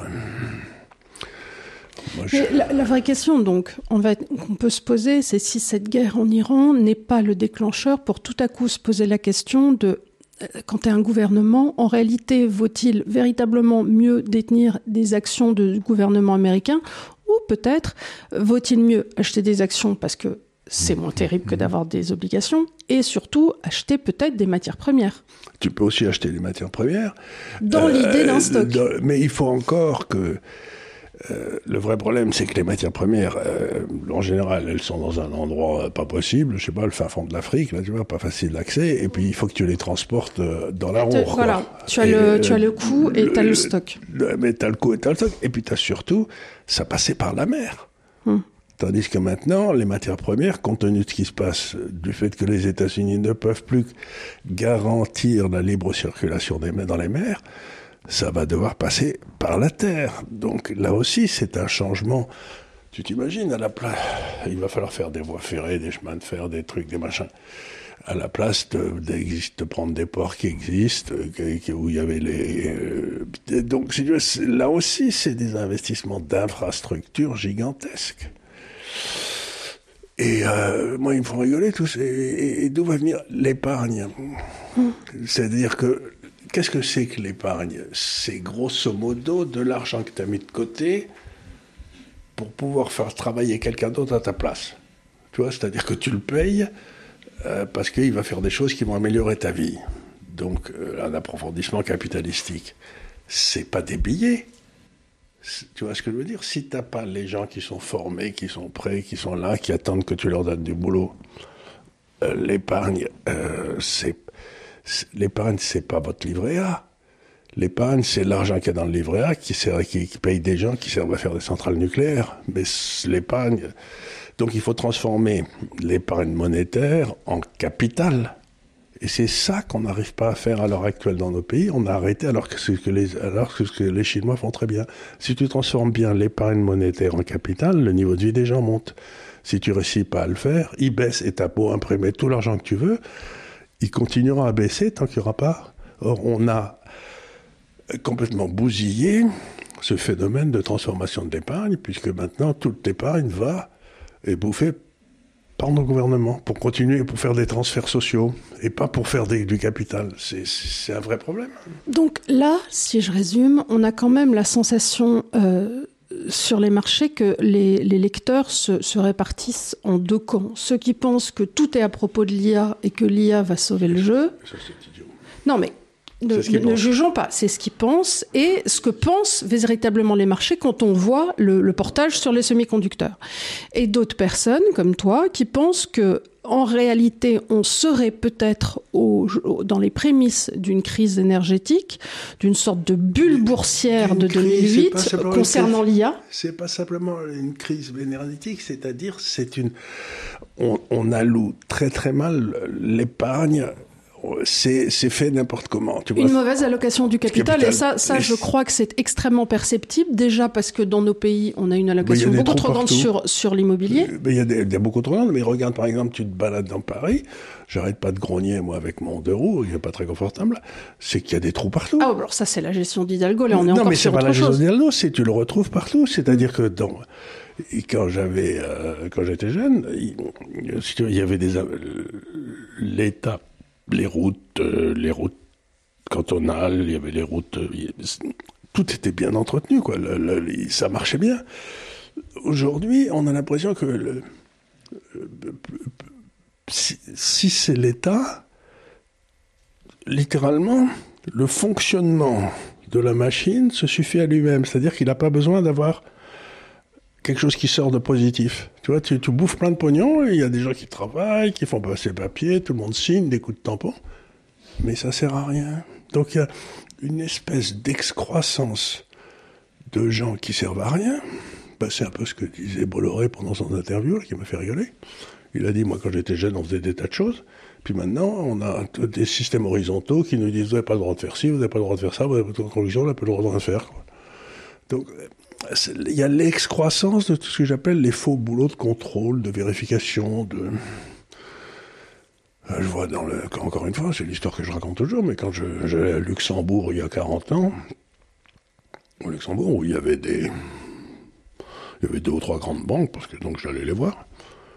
Moi, je... la, la vraie question, donc, on va, qu'on peut se poser, c'est si cette guerre en Iran n'est pas le déclencheur pour tout à coup se poser la question de, quand tu es un gouvernement, en réalité, vaut-il véritablement mieux détenir des actions du gouvernement américain, ou peut-être vaut-il mieux acheter des actions parce que c'est moins terrible que d'avoir des obligations, et surtout acheter peut-être des matières premières. Tu peux aussi acheter des matières premières. Dans euh, l'idée d'un stock. Dans, mais il faut encore que... Euh, le vrai problème, c'est que les matières premières, euh, en général, elles sont dans un endroit pas possible, je sais pas, le fin fond de l'Afrique, là, tu vois, pas facile d'accès, et puis il faut que tu les transportes dans la roue. Voilà, tu as, le, tu as le coût et tu as le stock. Le, mais tu as le coût et tu as le stock, et puis tu as surtout, ça passait par la mer. Hum. Tandis que maintenant, les matières premières, compte tenu de ce qui se passe, du fait que les États-Unis ne peuvent plus garantir la libre circulation des mers dans les mers, ça va devoir passer par la terre. Donc là aussi, c'est un changement. Tu t'imagines, à la place, il va falloir faire des voies ferrées, des chemins de fer, des trucs, des machins. À la place de, de prendre des ports qui existent, où il y avait les... Euh, donc là aussi, c'est des investissements d'infrastructures gigantesques. Et euh, moi, ils me font rigoler tous. Et, et, et d'où va venir l'épargne ? Mmh. C'est-à-dire que, qu'est-ce que c'est que l'épargne ? C'est grosso modo de l'argent que tu as mis de côté pour pouvoir faire travailler quelqu'un d'autre à ta place. Tu vois, c'est-à-dire que tu le payes euh, parce qu'il va faire des choses qui vont améliorer ta vie. Donc, euh, un approfondissement capitalistique. C'est pas des billets. Tu vois ce que je veux dire ? Si tu n'as pas les gens qui sont formés, qui sont prêts, qui sont là, qui attendent que tu leur donnes du boulot, euh, l'épargne, euh, c'est, c'est, l'épargne, c'est pas votre livret A. L'épargne, c'est l'argent qu'il y a dans le livret A qui, sert, qui, qui paye des gens qui servent à faire des centrales nucléaires. Mais l'épargne... Donc il faut transformer l'épargne monétaire en capital. Et c'est ça qu'on n'arrive pas à faire à l'heure actuelle dans nos pays. On a arrêté alors que ce que les, alors que ce que les Chinois font très bien. Si tu transformes bien l'épargne monétaire en capital, le niveau de vie des gens monte. Si tu réussis pas à le faire, il baisse et t'as beau imprimer tout l'argent que tu veux, il continuera à baisser tant qu'il n'y aura pas. Or, on a complètement bousillé ce phénomène de transformation de l'épargne, puisque maintenant, toute l'épargne va est bouffée par nos gouvernements, pour continuer, pour faire des transferts sociaux, et pas pour faire des, du capital. C'est, c'est un vrai problème. Donc là, si je résume, on a quand même la sensation euh, sur les marchés que les, les lecteurs se, se répartissent en deux camps. Ceux qui pensent que tout est à propos de l'I A et que l'I A va sauver le jeu. Ça, c'est idiot. Non, mais Ne, ne, ne jugeons pas, c'est ce qu'ils pensent et ce que pensent véritablement les marchés quand on voit le, le portage sur les semi-conducteurs. Et d'autres personnes, comme toi, qui pensent que en réalité, on serait peut-être au, au, dans les prémices d'une crise énergétique, d'une sorte de bulle boursière une de deux mille huit concernant l'I A. C'est pas simplement une crise énergétique, c'est-à-dire c'est une, on, on alloue très très mal l'épargne. C'est, c'est fait n'importe comment. Tu vois. Une mauvaise allocation du capital, capital. et ça, ça, je crois que c'est extrêmement perceptible, déjà parce que dans nos pays, on a une allocation beaucoup trop grande sur, sur l'immobilier. Il y, a des, il y a beaucoup trop grande, mais regarde, par exemple, tu te balades dans Paris, j'arrête pas de grogner, moi, avec mon deux roues, il n'est pas très confortable, c'est qu'il y a des trous partout. Ah, alors ça, c'est la gestion d'Hidalgo, là, on est non, encore sur autre chose. Non, mais c'est pas la gestion d'Hidalgo, c'est tu le retrouves partout, c'est-à-dire que dans... Et quand j'avais, euh, quand j'étais jeune, il, il y avait des... L'État... Les routes, euh, les routes cantonales, il y avait les routes, euh, tout était bien entretenu, quoi. Le, le, ça marchait bien. Aujourd'hui, on a l'impression que le, si, si c'est l'État, littéralement, le fonctionnement de la machine se suffit à lui-même. C'est-à-dire qu'il n'a pas besoin d'avoir quelque chose qui sort de positif. Tu vois, tu, tu bouffes plein de pognon, il y a des gens qui travaillent, qui font passer le papier, tout le monde signe, des coups de tampon, mais ça sert à rien. Donc il y a une espèce d'excroissance de gens qui servent à rien. Ben, c'est un peu ce que disait Bolloré pendant son interview, là, qui m'a fait rigoler. Il a dit, moi quand j'étais jeune, on faisait des tas de choses, puis maintenant on a des systèmes horizontaux qui nous disent, vous n'avez pas le droit de faire ci, vous n'avez pas le droit de faire ça, vous n'avez pas le droit de conduire, vous n'avez pas le droit de rien faire, quoi. Donc, il y a l'excroissance de tout ce que j'appelle les faux boulots de contrôle, de vérification, de... Je vois dans le... Encore une fois, c'est l'histoire que je raconte toujours, mais quand je, j'allais à Luxembourg il y a quarante ans, au Luxembourg, où il y avait des... Il y avait deux ou trois grandes banques, parce que donc j'allais les voir.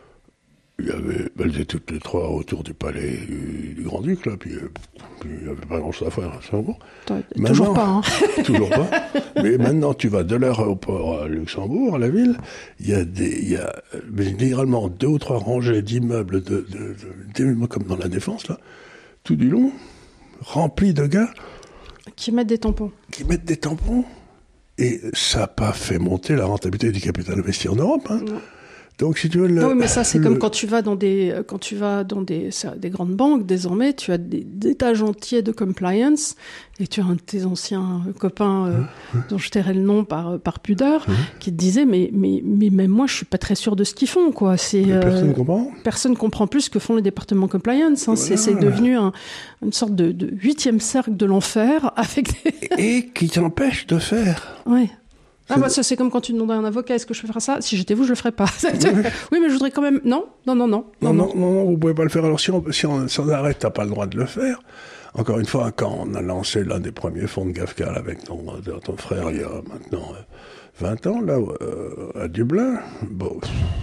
Il y avait, elles étaient toutes les trois autour du palais du, du Grand-Duc, là, puis, puis il n'y avait pas grand-chose à faire à Luxembourg. Toujours pas, hein. Toujours pas. Mais maintenant, tu vas de l'aéroport à Luxembourg, à la ville, il y a des, il y a, littéralement deux ou trois rangées d'immeubles de, de, de, de, comme dans la Défense, là, tout du long, remplis de gars. Qui mettent des tampons. Qui mettent des tampons. Et ça n'a pas fait monter la rentabilité du capital investi en Europe, hein. Non. Donc, si tu veux, le, ah oui, mais ça, c'est le... comme quand tu vas dans des, quand tu vas dans des, des grandes banques, désormais, tu as des, des étages entiers de compliance, et tu as un de tes anciens copains, euh, mmh. dont je tairai le nom par, par pudeur, mmh. qui te disait, mais, mais, mais même moi, je suis pas très sûr de ce qu'ils font, quoi. C'est, euh, personne comprend. Personne comprend plus ce que font les départements compliance, hein. Voilà. C'est, c'est devenu un, une sorte de, de huitième cercle de l'enfer, avec des... Et qui t'empêche de faire. Ouais. Ah bah ça c'est comme quand tu demandes à un avocat, est-ce que je ferais ça ? Si j'étais vous, je le ferais pas. Oui, oui, mais je voudrais quand même... Non, non, non, non. Non, non, non, non, vous pouvez pas le faire. Alors si on, si on, si on arrête, t'as pas le droit de le faire. Encore une fois, quand on a lancé l'un des premiers fonds de GAFCAL avec ton, ton frère il y a maintenant vingt ans, là, euh, à Dublin, bon,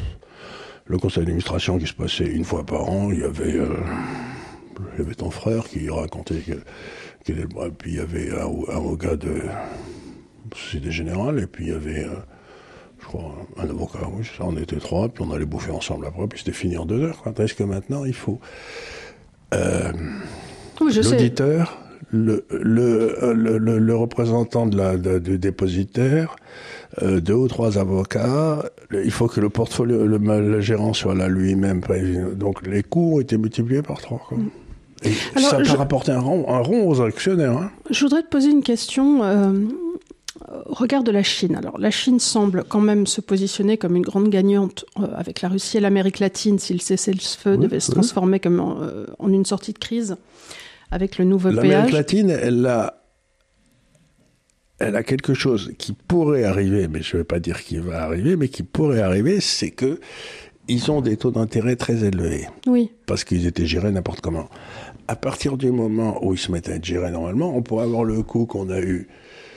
le conseil d'administration qui se passait une fois par an, il y avait, euh, il y avait ton frère qui racontait que, qu'il est, puis il y avait un, un avocat de... Société Générale, et puis il y avait, euh, je crois, un avocat, oui, ça, on était trois, puis on allait bouffer ensemble après, puis c'était fini en deux heures. Quoi. Est-ce que maintenant, il faut euh, oui, je l'auditeur, le, le, le, le, le représentant de la, de, du dépositaire, euh, deux ou trois avocats, le, il faut que le portfolio, le, le gérant soit là lui-même. Donc les coûts ont été multipliés par trois. Quoi. Mm. Et alors, ça t'a rapporté un rond, un rond aux actionnaires. Hein. Je voudrais te poser une question... Euh... Regarde la Chine. Alors, la Chine semble quand même se positionner comme une grande gagnante euh, avec la Russie et l'Amérique latine si le cessez-le-feu oui, devait oui. se transformer comme en, euh, en une sortie de crise avec le nouveau péage. L'Amérique latine, elle a, elle a quelque chose qui pourrait arriver, mais je ne vais pas dire qui va arriver, mais qui pourrait arriver, c'est que ils ont des taux d'intérêt très élevés. Oui. Parce qu'ils étaient gérés n'importe comment. À partir du moment où ils se mettent à être gérés normalement, on pourrait avoir le coup qu'on a eu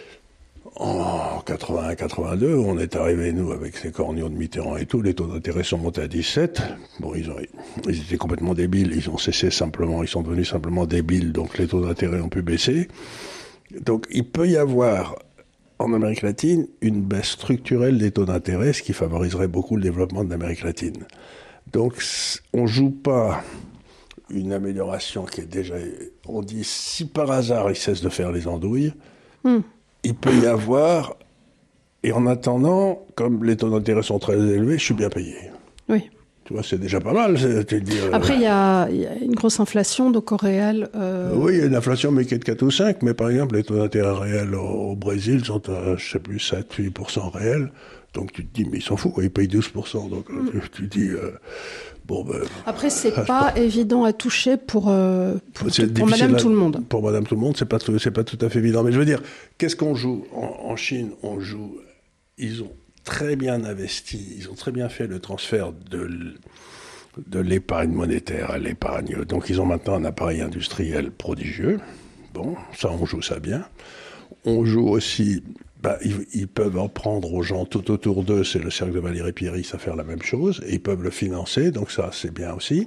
en quatre-vingt-un quatre-vingt-deux, on est arrivé, nous, avec ces cornions de Mitterrand et tout, les taux d'intérêt sont montés à dix-sept. Bon, ils, ont, ils étaient complètement débiles, ils ont cessé simplement, ils sont devenus simplement débiles, donc les taux d'intérêt ont pu baisser. Donc, il peut y avoir, en Amérique latine, une baisse structurelle des taux d'intérêt, ce qui favoriserait beaucoup le développement de l'Amérique latine. Donc, on joue pas une amélioration qui est déjà on dit si par hasard ils cessent de faire les andouilles, mm. il peut y avoir, et en attendant, comme les taux d'intérêt sont très élevés, je suis bien payé. Oui. Tu vois, c'est déjà pas mal. C'est, tu dis, euh... Après, il y, y a une grosse inflation, donc au réel... Euh... Oui, il y a une inflation, mais qui est de quatre ou cinq, mais par exemple, les taux d'intérêt réels au, au Brésil sont à, je sais plus, sept à huit pour cent réels. Donc tu te dis, mais ils s'en foutent, quoi, ils payent douze pour cent. Donc mm. tu, tu dis, euh, bon ben... Après, c'est pas, pas évident à toucher pour, euh, pour, pour Madame à, Tout le Monde. Pour Madame Tout le Monde, c'est pas, c'est pas tout à fait évident. Mais je veux dire, qu'est-ce qu'on joue en, en Chine, on joue... Ils ont très bien investi, ils ont très bien fait le transfert de... de l'épargne monétaire à l'épargne. Donc ils ont maintenant un appareil industriel prodigieux. Bon, ça on joue ça bien. On joue aussi, bah, ils, ils peuvent en prendre aux gens tout autour d'eux, c'est le cercle de Valérie Pieris à faire la même chose, et ils peuvent le financer, donc ça c'est bien aussi.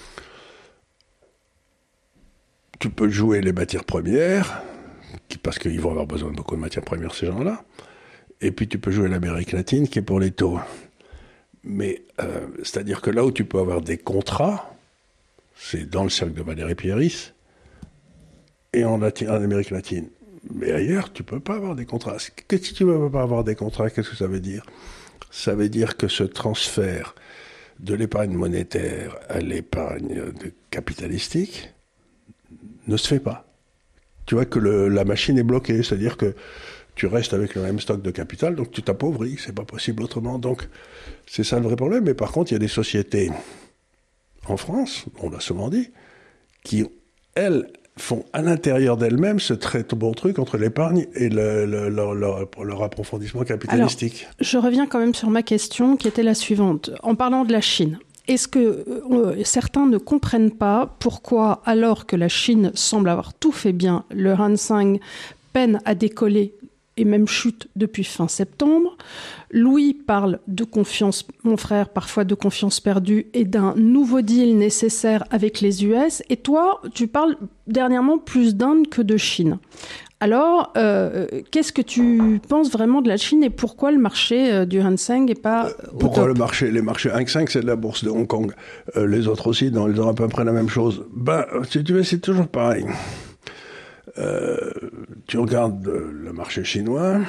Tu peux jouer les matières premières, qui, parce qu'ils vont avoir besoin de beaucoup de matières premières ces gens-là, et puis tu peux jouer l'Amérique latine qui est pour les taux. Mais, euh, c'est-à-dire que là où tu peux avoir des contrats, c'est dans le cercle de Valérie Pieris et en, Latin, en Amérique latine. Mais ailleurs, tu ne peux pas avoir des contrats. Que si tu ne peux pas avoir des contrats, qu'est-ce que ça veut dire ? Ça veut dire que ce transfert de l'épargne monétaire à l'épargne capitalistique ne se fait pas. Tu vois que le, la machine est bloquée, c'est-à-dire que tu restes avec le même stock de capital, donc tu t'appauvris, c'est pas possible autrement. Donc, c'est ça le vrai problème. Mais par contre, il y a des sociétés en France, on l'a souvent dit, qui, elles, font à l'intérieur d'elles-mêmes ce très bon truc entre l'épargne et le, le, le, le, leur approfondissement capitalistique. Alors, je reviens quand même sur ma question qui était la suivante. En parlant de la Chine, est-ce que euh, certains ne comprennent pas pourquoi, alors que la Chine semble avoir tout fait bien, le Hang Seng peine à décoller et même chute depuis fin septembre. Louis parle de confiance, mon frère, parfois de confiance perdue et d'un nouveau deal nécessaire avec les U S. Et toi, tu parles dernièrement plus d'Inde que de Chine. Alors, euh, qu'est-ce que tu penses vraiment de la Chine et pourquoi le marché euh, du Hang Seng n'est pas euh, au Pourquoi top ? le marché Les marchés Hang Seng, c'est de la bourse de Hong Kong. Euh, les autres aussi, dans, ils ont à peu près la même chose. Ben, si tu veux, c'est toujours pareil. Euh, tu regardes le marché chinois,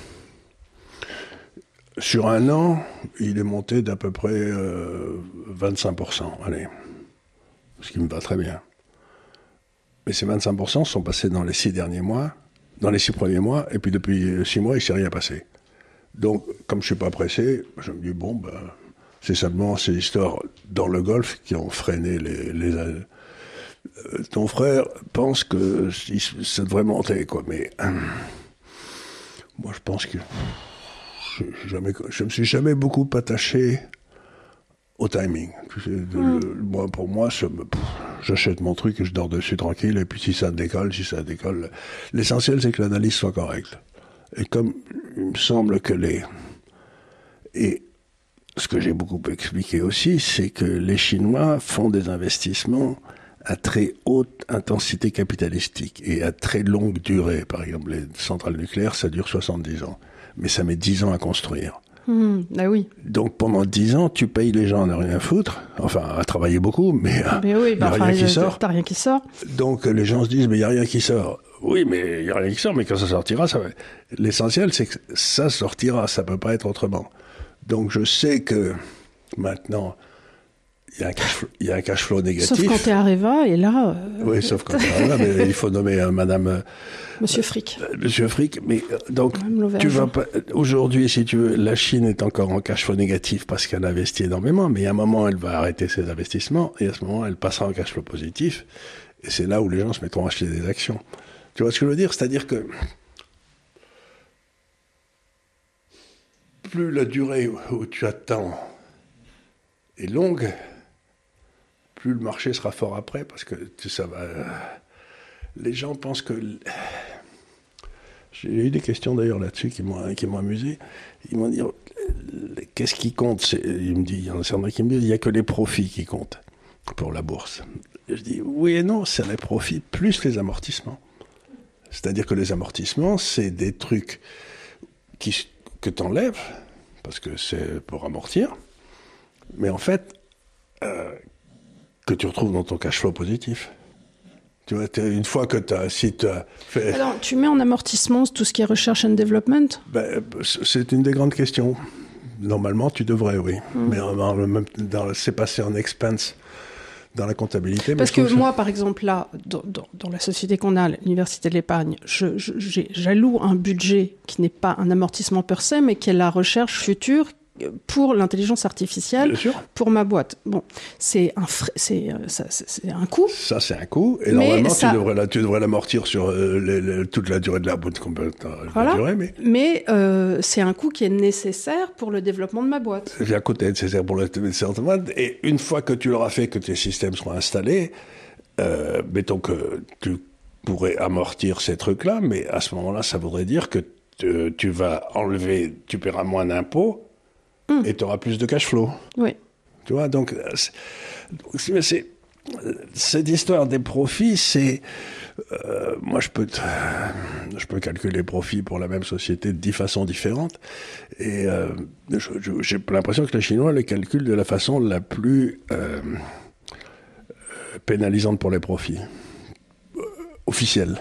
sur un an, il est monté d'à peu près euh, vingt-cinq pour cent, allez, ce qui me va très bien. Mais ces vingt-cinq pour cent sont passés dans les six derniers mois, dans les six premiers mois, et puis depuis six mois, il ne s'est rien passé. Donc, comme je ne suis pas pressé, je me dis, bon, ben, c'est simplement ces histoires dans le Golfe qui ont freiné les... les Euh, ton frère pense que ça devrait monter, quoi. Mais euh, moi, je pense que je, jamais, je me suis jamais beaucoup attaché au timing. De, mm. le, moi, pour moi, je, pff, j'achète mon truc et je dors dessus tranquille. Et puis si ça décolle, si ça décolle, l'essentiel c'est que l'analyse soit correcte. Et comme il me semble que les et ce que j'ai beaucoup expliqué aussi, c'est que les Chinois font des investissements à très haute intensité capitalistique et à très longue durée. Par exemple, les centrales nucléaires, ça dure soixante-dix ans. Mais ça met dix ans à construire. Mmh, bah oui. Donc pendant dix ans, tu payes les gens à ne rien foutre, enfin à travailler beaucoup, mais il n'y oui, bah, a enfin, rien qui sort. T'as rien qui sort. Donc les gens se disent, mais il n'y a rien qui sort. Oui, mais il n'y a rien qui sort, mais quand ça sortira, ça va... L'essentiel, c'est que ça sortira, ça ne peut pas être autrement. Donc je sais que maintenant... Il y, a un cash flow, il y a un cash flow négatif. Sauf quand t'es Areva, et là... Euh... Oui, sauf quand t'es Areva, mais il faut nommer euh, Madame... Euh, Monsieur Frick. Euh, Monsieur Frick, mais euh, donc, tu vas pas... Aujourd'hui, si tu veux, la Chine est encore en cash flow négatif parce qu'elle investit énormément, mais à un moment, elle va arrêter ses investissements, et à ce moment, elle passera en cash flow positif, et c'est là où les gens se mettront à acheter des actions. Tu vois ce que je veux dire ? C'est-à-dire que... Plus la durée où tu attends est longue, plus le marché sera fort après, parce que ça va... Les gens pensent que... J'ai eu des questions d'ailleurs là-dessus qui m'ont, qui m'ont amusé. Ils m'ont dit, qu'est-ce qui compte ? C'est... Il me dit, il y en a certains qui me disent, il n'y a que les profits qui comptent pour la bourse. Et je dis, oui et non, c'est les profits plus les amortissements. C'est-à-dire que les amortissements, c'est des trucs qui, que tu enlèves, parce que c'est pour amortir, mais en fait... Euh, que tu retrouves dans ton cash flow positif. Tu vois, une fois que tu as, si tu as fait... Alors, tu mets en amortissement tout ce qui est research and development? Ben, c'est une des grandes questions. Normalement, tu devrais, oui. Mmh. Mais dans le même, dans, c'est passé en expense dans la comptabilité. Parce que moi, ça... par exemple, là, dans, dans, dans la société qu'on a, l'Université de l'Épargne, je, je, j'alloue un budget qui n'est pas un amortissement per se, mais qui est la recherche future pour l'intelligence artificielle, pour ma boîte. Bon, c'est un, frais, c'est, ça, c'est un coût. Ça, c'est un coût. Et mais normalement, ça... tu, devrais la, tu devrais l'amortir sur euh, les, les, toute la durée de la boîte. Voilà. Durée, mais mais euh, c'est un coût qui est nécessaire pour le développement de ma boîte. C'est un coût nécessaire pour le développement de ma boîte. Et une fois que tu l'auras fait, que tes systèmes seront installés, euh, mettons que tu pourrais amortir ces trucs-là, mais à ce moment-là, ça voudrait dire que tu, tu vas enlever, tu paieras moins d'impôts, et tu auras plus de cash flow. Oui. Tu vois, donc, c'est, c'est, cette histoire des profits, c'est... Euh, moi, je peux, je peux calculer les profits pour la même société de dix façons différentes. Et euh, je, je, j'ai l'impression que les Chinois les calculent de la façon la plus euh, pénalisante pour les profits. Euh, officielle.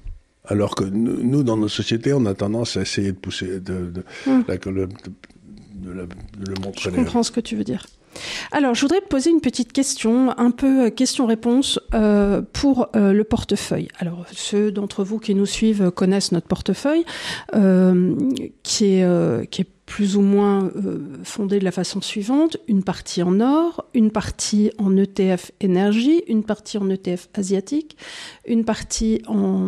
Alors que nous, nous, dans nos sociétés, on a tendance à essayer de pousser... De, de, hum. la, de, De, la, de le montrer. Je comprends ce que tu veux dire. Alors, je voudrais poser une petite question, un peu question-réponse euh, pour euh, le portefeuille. Alors, ceux d'entre vous qui nous suivent connaissent notre portefeuille, euh, qui est euh, qui est plus ou moins euh, fondé de la façon suivante: une partie en or, une partie en E T F énergie, une partie en E T F asiatique, une partie en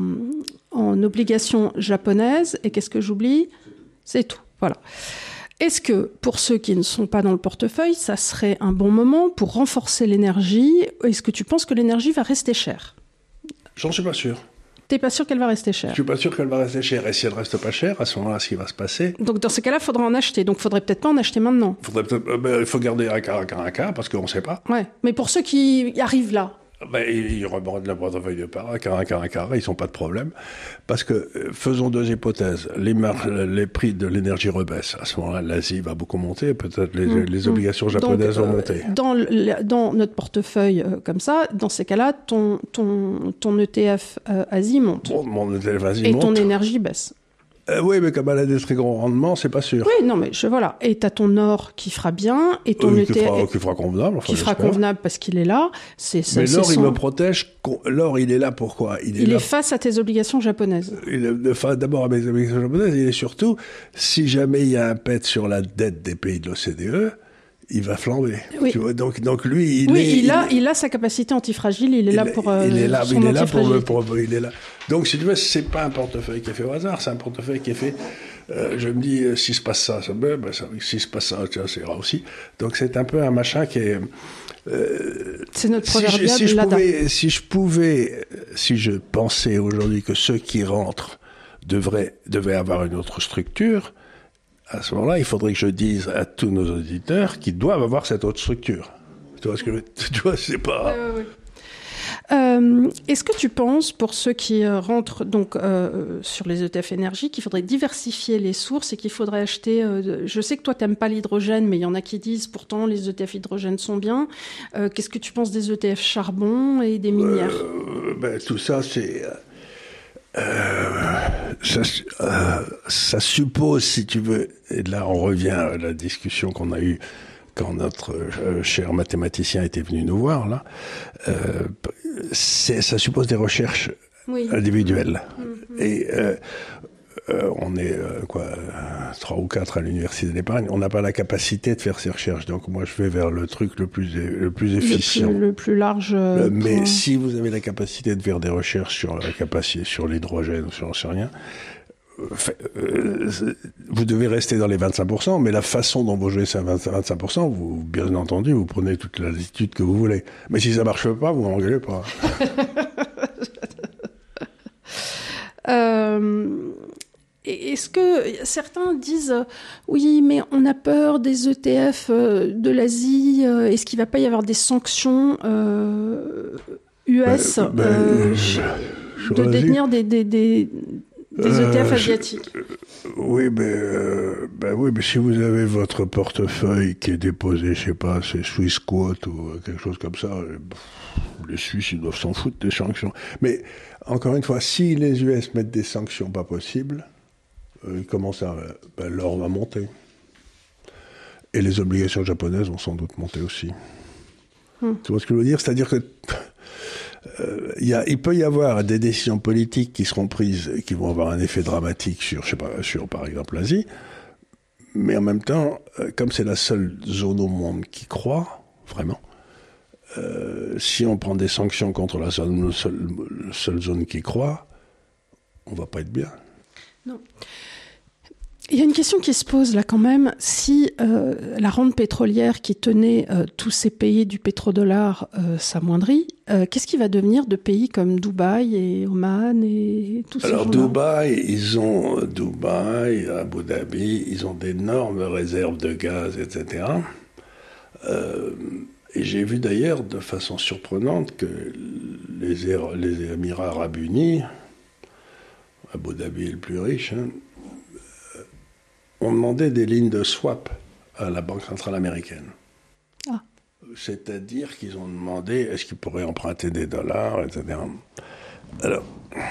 en obligations japonaises. Et qu'est-ce que j'oublie ? C'est tout. Voilà. Est-ce que, pour ceux qui ne sont pas dans le portefeuille, ça serait un bon moment pour renforcer l'énergie ? Est-ce que tu penses que l'énergie va rester chère ? J'en suis pas sûr. T'es pas sûr qu'elle va rester chère ? Je suis pas sûr qu'elle va rester chère. Et si elle reste pas chère, à ce moment-là, ce qui va se passer... Donc, dans ce cas-là, il faudra en acheter. Donc, il faudrait peut-être pas en acheter maintenant. Faudrait peut-être... Euh, ben, il faut garder un quart, un quart, un quart, parce qu'on ne sait pas. Ouais. Mais pour ceux qui y arrivent là... Ben, ils rebondent la portefeuille de part, un quart, un quart, un quart, ils n'ont pas de problème. Parce que, faisons deux hypothèses. Les, mar- les prix de l'énergie rebaissent. À ce moment-là, l'Asie va beaucoup monter. Peut-être les, mmh, les obligations mmh. japonaises Donc, vont monter. Euh, dans, le, dans notre portefeuille, euh, comme ça, dans ces cas-là, ton, ton, ton E T F euh, Asie monte. Bon, mon E T F Asie Et monte. ton énergie baisse. Euh, oui, mais comme elle a des très grands rendements, c'est pas sûr. Oui, non, mais je, voilà. Et t'as ton or qui fera bien, et ton euh, E T F... Qui fera, qui fera convenable. Enfin, qui fera j'espère. convenable parce qu'il est là. C'est, c'est, mais c'est l'or, son... il me protège. L'or, il est là pourquoi ? Il est, il là... est face à tes obligations japonaises. Il est face d'abord à mes obligations japonaises, il est surtout, si jamais il y a un pet sur la dette des pays de l'O C D E, il va flamber. Oui. Tu vois, donc, donc lui, il oui, est... il, il a, est... il a sa capacité antifragile, il est il là est, pour euh, il est là, son il est là pour, antifragilité. pour, il est là. Donc, si tu veux, c'est pas un portefeuille qui est fait au hasard, c'est un portefeuille qui est fait... Euh, je me dis, euh, s'il se passe ça, ça me... Ben, ça s'il se passe ça, ça ira aussi. Donc, c'est un peu un machin qui est... Euh, c'est notre si proverbial je, si je Lada. pouvais, si je pouvais, si je pensais aujourd'hui que ceux qui rentrent devraient, devaient avoir une autre structure, à ce moment-là, il faudrait que je dise à tous nos auditeurs qu'ils doivent avoir cette autre structure. Tu vois ce que je... tu vois, c'est pas... Ouais, ouais, ouais. Euh, est-ce que tu penses, pour ceux qui euh, rentrent donc euh, sur les E T F énergie, qu'il faudrait diversifier les sources et qu'il faudrait acheter... Euh, je sais que toi, t'aimes pas l'hydrogène, mais il y en a qui disent pourtant les E T F hydrogène sont bien. Euh, qu'est-ce que tu penses des E T F charbon et des minières ? euh, ben, Tout ça, c'est... Euh, ça, euh, ça suppose, si tu veux, et là on revient à la discussion qu'on a eue quand notre euh, cher mathématicien était venu nous voir, là, euh, c'est, ça suppose des recherches oui. individuelles. Mm-hmm. Et euh, euh, on est, euh, quoi, trois ou quatre à l'Université d'Épargne, on n'a pas la capacité de faire ces recherches. Donc moi, je vais vers le truc le plus, le plus efficient. Le plus, le plus large. Euh, Mais point. si vous avez la capacité de faire des recherches sur la capacité, sur l'hydrogène, ou sur j'en sais rien, Fait, euh, vous devez rester dans les vingt-cinq pour cent, mais la façon dont vous jouez ces vingt-cinq pour cent, vous, bien entendu, vous prenez toute la latitude que vous voulez. Mais si ça marche pas, vous m'engueulez pas. euh, est-ce que certains disent euh, oui, mais on a peur des E T F euh, de l'Asie, euh, est-ce qu'il va pas y avoir des sanctions euh, U S ben, ben, euh, euh, de détenir des, des, des Des E T F Euh, asiatiques. je- Oui, mais, euh, ben oui, mais si vous avez votre portefeuille qui est déposé, je sais pas, c'est Swiss Quote ou euh, quelque chose comme ça, euh, pff, les Suisses, ils doivent s'en foutre des sanctions. Mais, encore une fois, si les U S mettent des sanctions pas possibles, euh, ils commencent à, ben, l'or va monter. Et les obligations japonaises vont sans doute monter aussi. Hmm. Tu vois ce que je veux dire? C'est-à-dire que euh, y a, il peut y avoir des décisions politiques qui seront prises et qui vont avoir un effet dramatique sur, je sais pas, sur par exemple l'Asie, mais en même temps, euh, comme c'est la seule zone au monde qui croît, vraiment, euh, si on prend des sanctions contre la seule, seule, seule zone qui croît, on va pas être bien. Non. Il y a une question qui se pose là quand même. Si euh, la rente pétrolière qui tenait euh, tous ces pays du pétrodollar euh, s'amoindrit, euh, qu'est-ce qui va devenir de pays comme Dubaï et Oman et tous ces Alors gens-là? Dubaï, ils ont Dubaï, Abu Dhabi, ils ont d'énormes réserves de gaz, et cetera. Euh, et j'ai vu d'ailleurs de façon surprenante que les, Ér- les Émirats Arabes Unis, Abu Dhabi est le plus riche, hein, ont demandé des lignes de swap à la Banque centrale américaine. Ah. C'est-à-dire qu'ils ont demandé est-ce qu'ils pourraient emprunter des dollars, et cetera. Alors,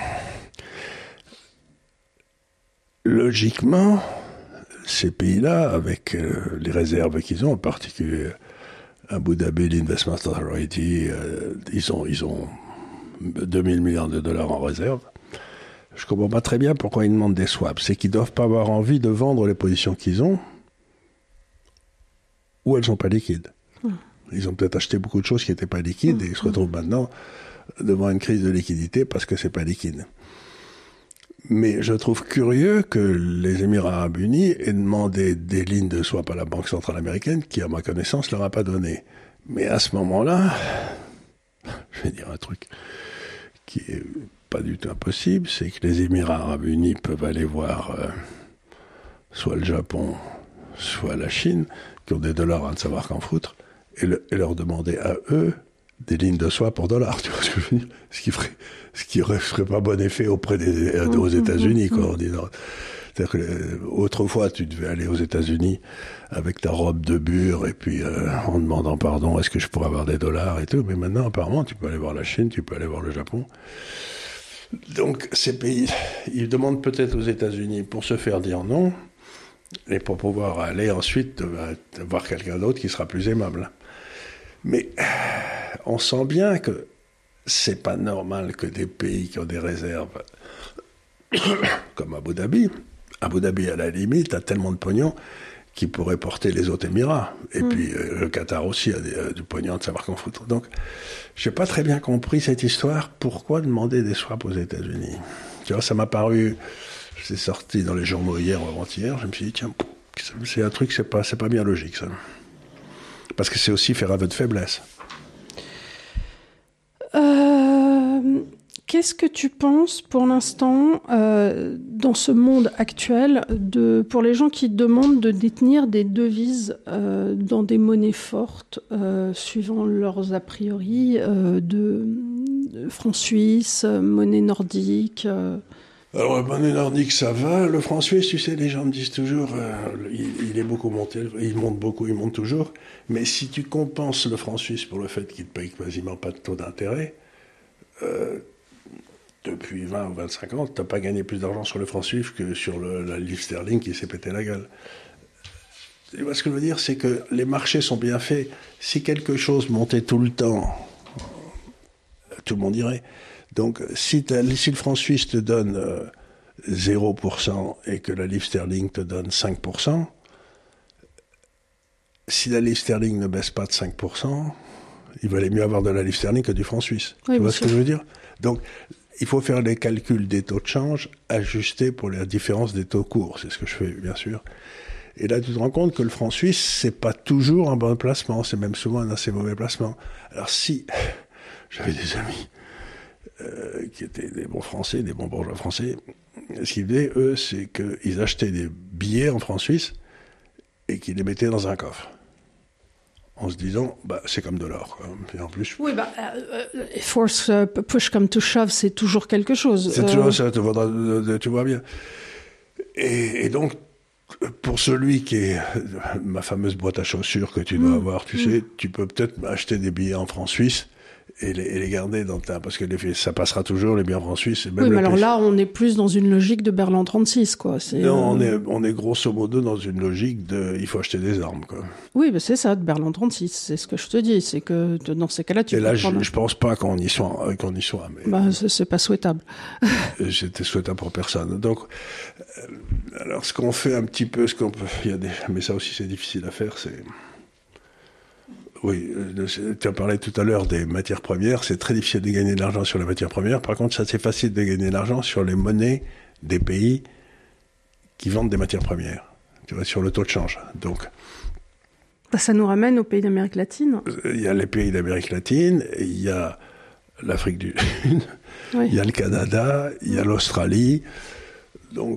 logiquement, ces pays-là, avec euh, les réserves qu'ils ont, en particulier Abu Dhabi, l'Investment Authority, euh, ils ont, ils ont deux mille milliards de dollars en réserve. Je comprends pas très bien pourquoi ils demandent des swaps. C'est qu'ils doivent pas avoir envie de vendre les positions qu'ils ont ou elles sont pas liquides. Mmh. Ils ont peut-être acheté beaucoup de choses qui n'étaient pas liquides mmh. et ils se retrouvent maintenant devant une crise de liquidité parce que c'est pas liquide. Mais je trouve curieux que les Émirats Arabes Unis aient demandé des lignes de swap à la Banque centrale américaine qui, à ma connaissance, leur a pas donné. Mais à ce moment-là, je vais dire un truc qui est pas du tout impossible, c'est que les Émirats Arabes Unis peuvent aller voir euh, soit le Japon, soit la Chine, qui ont des dollars à ne savoir qu'en foutre, et, le, et leur demander à eux des lignes de swap pour dollars, tu vois ce que je veux dire? Ce qui ferait, ce qui ferait pas bon effet auprès des, euh, aux États-Unis, quoi, en disant. C'est-à-dire que euh, autrefois, tu devais aller aux États-Unis avec ta robe de bure et puis euh, en demandant pardon, est-ce que je pourrais avoir des dollars et tout. Mais maintenant, apparemment, tu peux aller voir la Chine, tu peux aller voir le Japon. Donc, ces pays, ils demandent peut-être aux États-Unis pour se faire dire non et pour pouvoir aller ensuite euh, voir quelqu'un d'autre qui sera plus aimable. Mais on sent bien que c'est pas normal que des pays qui ont des réserves comme Abu Dhabi, Abu Dhabi à la limite a tellement de pognon qu'il pourrait porter les autres Émirats. Et mmh. puis euh, le Qatar aussi a des, euh, du pognon de savoir qu'en foutre. Donc j'ai pas très bien compris cette histoire. Pourquoi demander des swaps aux États-Unis? Tu vois, ça m'a paru, c'est sorti dans les journaux hier ou avant-hier. Je me suis dit tiens, c'est un truc, c'est pas, c'est pas bien logique ça. Parce que c'est aussi faire aveu de faiblesse. Euh, qu'est-ce que tu penses pour l'instant, euh, dans ce monde actuel, de, pour les gens qui demandent de détenir des devises euh, dans des monnaies fortes, euh, suivant leurs a priori, euh, de, de francs suisses, monnaie nordique euh... Alors, la monnaie nordique, ça va. Le franc suisse, tu sais, les gens me disent toujours, euh, il, il est beaucoup monté, il monte beaucoup, il monte toujours. Mais si tu compenses le franc suisse pour le fait qu'il ne paye quasiment pas de taux d'intérêt, euh, depuis vingt ou vingt-cinq ans, tu n'as pas gagné plus d'argent sur le franc suisse que sur le, la livre sterling qui s'est pété la gueule. Tu vois ce que je veux dire, c'est que les marchés sont bien faits. Si quelque chose montait tout le temps, tout le monde irait. Donc, si, si le franc suisse te donne euh, zéro pour cent et que la livre sterling te donne cinq pour cent, si la livre sterling ne baisse pas de cinq pour cent, il valait mieux avoir de la livre sterling que du franc suisse. Oui, tu vois ce que je veux dire? Donc, il faut faire les calculs des taux de change ajustés pour la différence des taux courts. C'est ce que je fais, bien sûr. Et là, tu te rends compte que le franc suisse, c'est pas toujours un bon placement. C'est même souvent un assez mauvais placement. Alors, si j'avais des amis Euh, qui étaient des bons Français, des bons bourgeois français, ce qu'ils faisaient, eux, c'est qu'ils achetaient des billets en francs suisses et qu'ils les mettaient dans un coffre. en se disant, bah, c'est comme de l'or. Et en plus, oui, bah, euh, force uh, push come to shove, c'est toujours quelque chose. C'est euh... toujours ça, tu vois, tu vois bien. Et, et donc, pour celui qui est ma fameuse boîte à chaussures que tu dois mmh. avoir, tu mmh. sais, tu peux peut-être acheter des billets en francs suisses et les, et les garder dans ta, parce que les, ça passera toujours les billets en francs suisses. Oui, mais alors là, on est plus dans une logique de Berlin trente-six, quoi. C'est, non, euh... on est, on est grosso modo dans une logique de, il faut acheter des armes, quoi. Oui, mais c'est ça, de Berlin trente-six, c'est ce que je te dis, c'est que dans ces cas-là, tu. Et peux là, prendre... je, je pense pas qu'on y soit, qu'on y soit, mais. Bah, c'est, c'est pas souhaitable. C'était souhaitable pour personne. Donc, euh, alors, ce qu'on fait un petit peu, ce qu'on peut, il y a des, mais ça aussi c'est difficile à faire, c'est. Oui, tu as parlé tout à l'heure des matières premières. C'est très difficile de gagner de l'argent sur les matières premières. Par contre, ça, c'est facile de gagner de l'argent sur les monnaies des pays qui vendent des matières premières. Tu vois, sur le taux de change. Donc, ça nous ramène aux pays d'Amérique latine. Il y a les pays d'Amérique latine, il y a l'Afrique du Sud, oui. il y a le Canada, il y a l'Australie. Donc,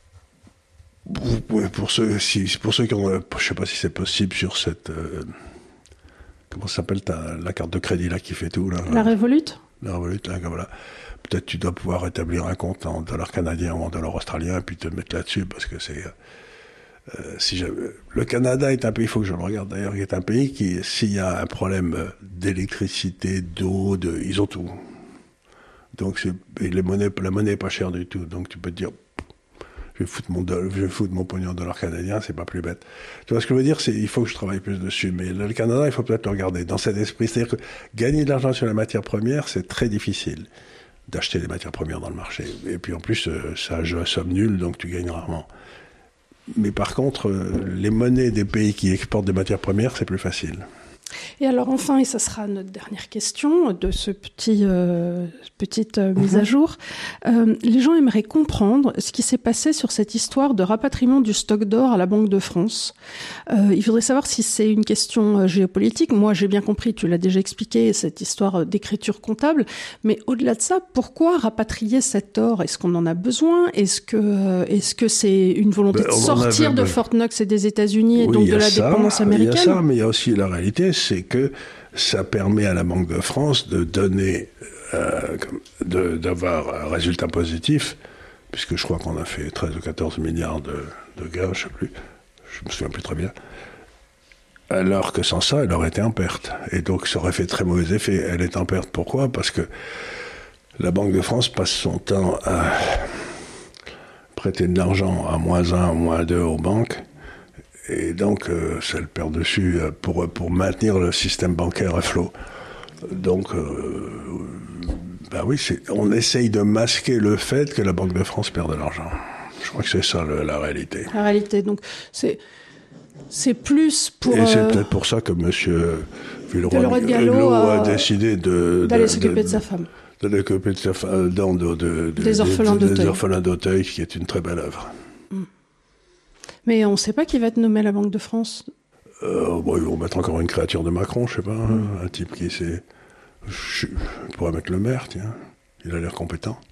vous pouvez, pour ceux, si, pour ceux qui ont, je ne sais pas si c'est possible sur cette. Euh, Comment ça s'appelle ta, la carte de crédit là qui fait tout là, La Revolut. La Revolut, là, voilà. Peut-être tu dois pouvoir établir un compte en dollars canadiens ou en dollars australiens et puis te mettre là-dessus parce que c'est. Euh, si j'avais... Le Canada est un pays, il faut que je le regarde d'ailleurs, qui est un pays qui, s'il y a un problème d'électricité, d'eau, de, ils ont tout. Donc c'est, et les monnaies, la monnaie est pas chère du tout. Donc tu peux te dire. Je vais foutre mon, do- je vais foutre mon pognon en dollars canadiens, c'est pas plus bête. Tu vois ce que je veux dire, c'est il faut que je travaille plus dessus. Mais le Canada, il faut peut-être le regarder dans cet esprit. C'est-à-dire que gagner de l'argent sur la matière première, c'est très difficile d'acheter des matières premières dans le marché. Et puis en plus, ça a jeu à somme nulle, donc tu gagnes rarement. Mais par contre, les monnaies des pays qui exportent des matières premières, c'est plus facile. Et alors enfin, et ça sera notre dernière question de ce petit euh, petite euh, mise à jour, euh, les gens aimeraient comprendre ce qui s'est passé sur cette histoire de rapatriement du stock d'or à la Banque de France. Euh, il faudrait savoir si c'est une question euh, géopolitique. Moi, j'ai bien compris, tu l'as déjà expliqué, cette histoire d'écriture comptable. Mais au-delà de ça, pourquoi rapatrier cet or ? Est-ce qu'on en a besoin ? Est-ce que euh, est-ce que c'est une volonté ben, de sortir avait... de Fort Knox et des États-Unis et oui, donc de la ça, dépendance américaine ? Il y a ça, mais il y a aussi la réalité. C'est que ça permet à la Banque de France de donner, euh, de, d'avoir un résultat positif, puisque je crois qu'on a fait treize ou quatorze milliards de, de gains, je ne sais plus, je me souviens plus très bien, alors que sans ça, elle aurait été en perte. Et donc ça aurait fait très mauvais effet. Elle est en perte, pourquoi ? Parce que la Banque de France passe son temps à prêter de l'argent à moins un, moins deux aux banques, et donc, euh, ça le perd dessus euh, pour, pour maintenir le système bancaire à flot. Donc, euh, ben oui, c'est, on essaye de masquer le fait que la Banque de France perd de l'argent. Je crois que c'est ça le, la réalité. La réalité, donc, c'est, c'est plus pour... Et c'est euh, peut-être pour ça que M. Villeroy de Gallo a, a décidé de... d'aller de, s'occuper de, de sa femme. D'aller s'occuper de sa femme, de, de, de, de, des orphelins de, de, d'Auteuil. Des orphelins d'Auteuil, qui est une très belle œuvre. Mm. Mais on ne sait pas qui va être nommé à la Banque de France. Euh, bon, ils vont mettre encore une créature de Macron, je sais pas, mmh. hein, un type qui sait. Je, je pourrais mettre le maire, tiens. Il a l'air compétent.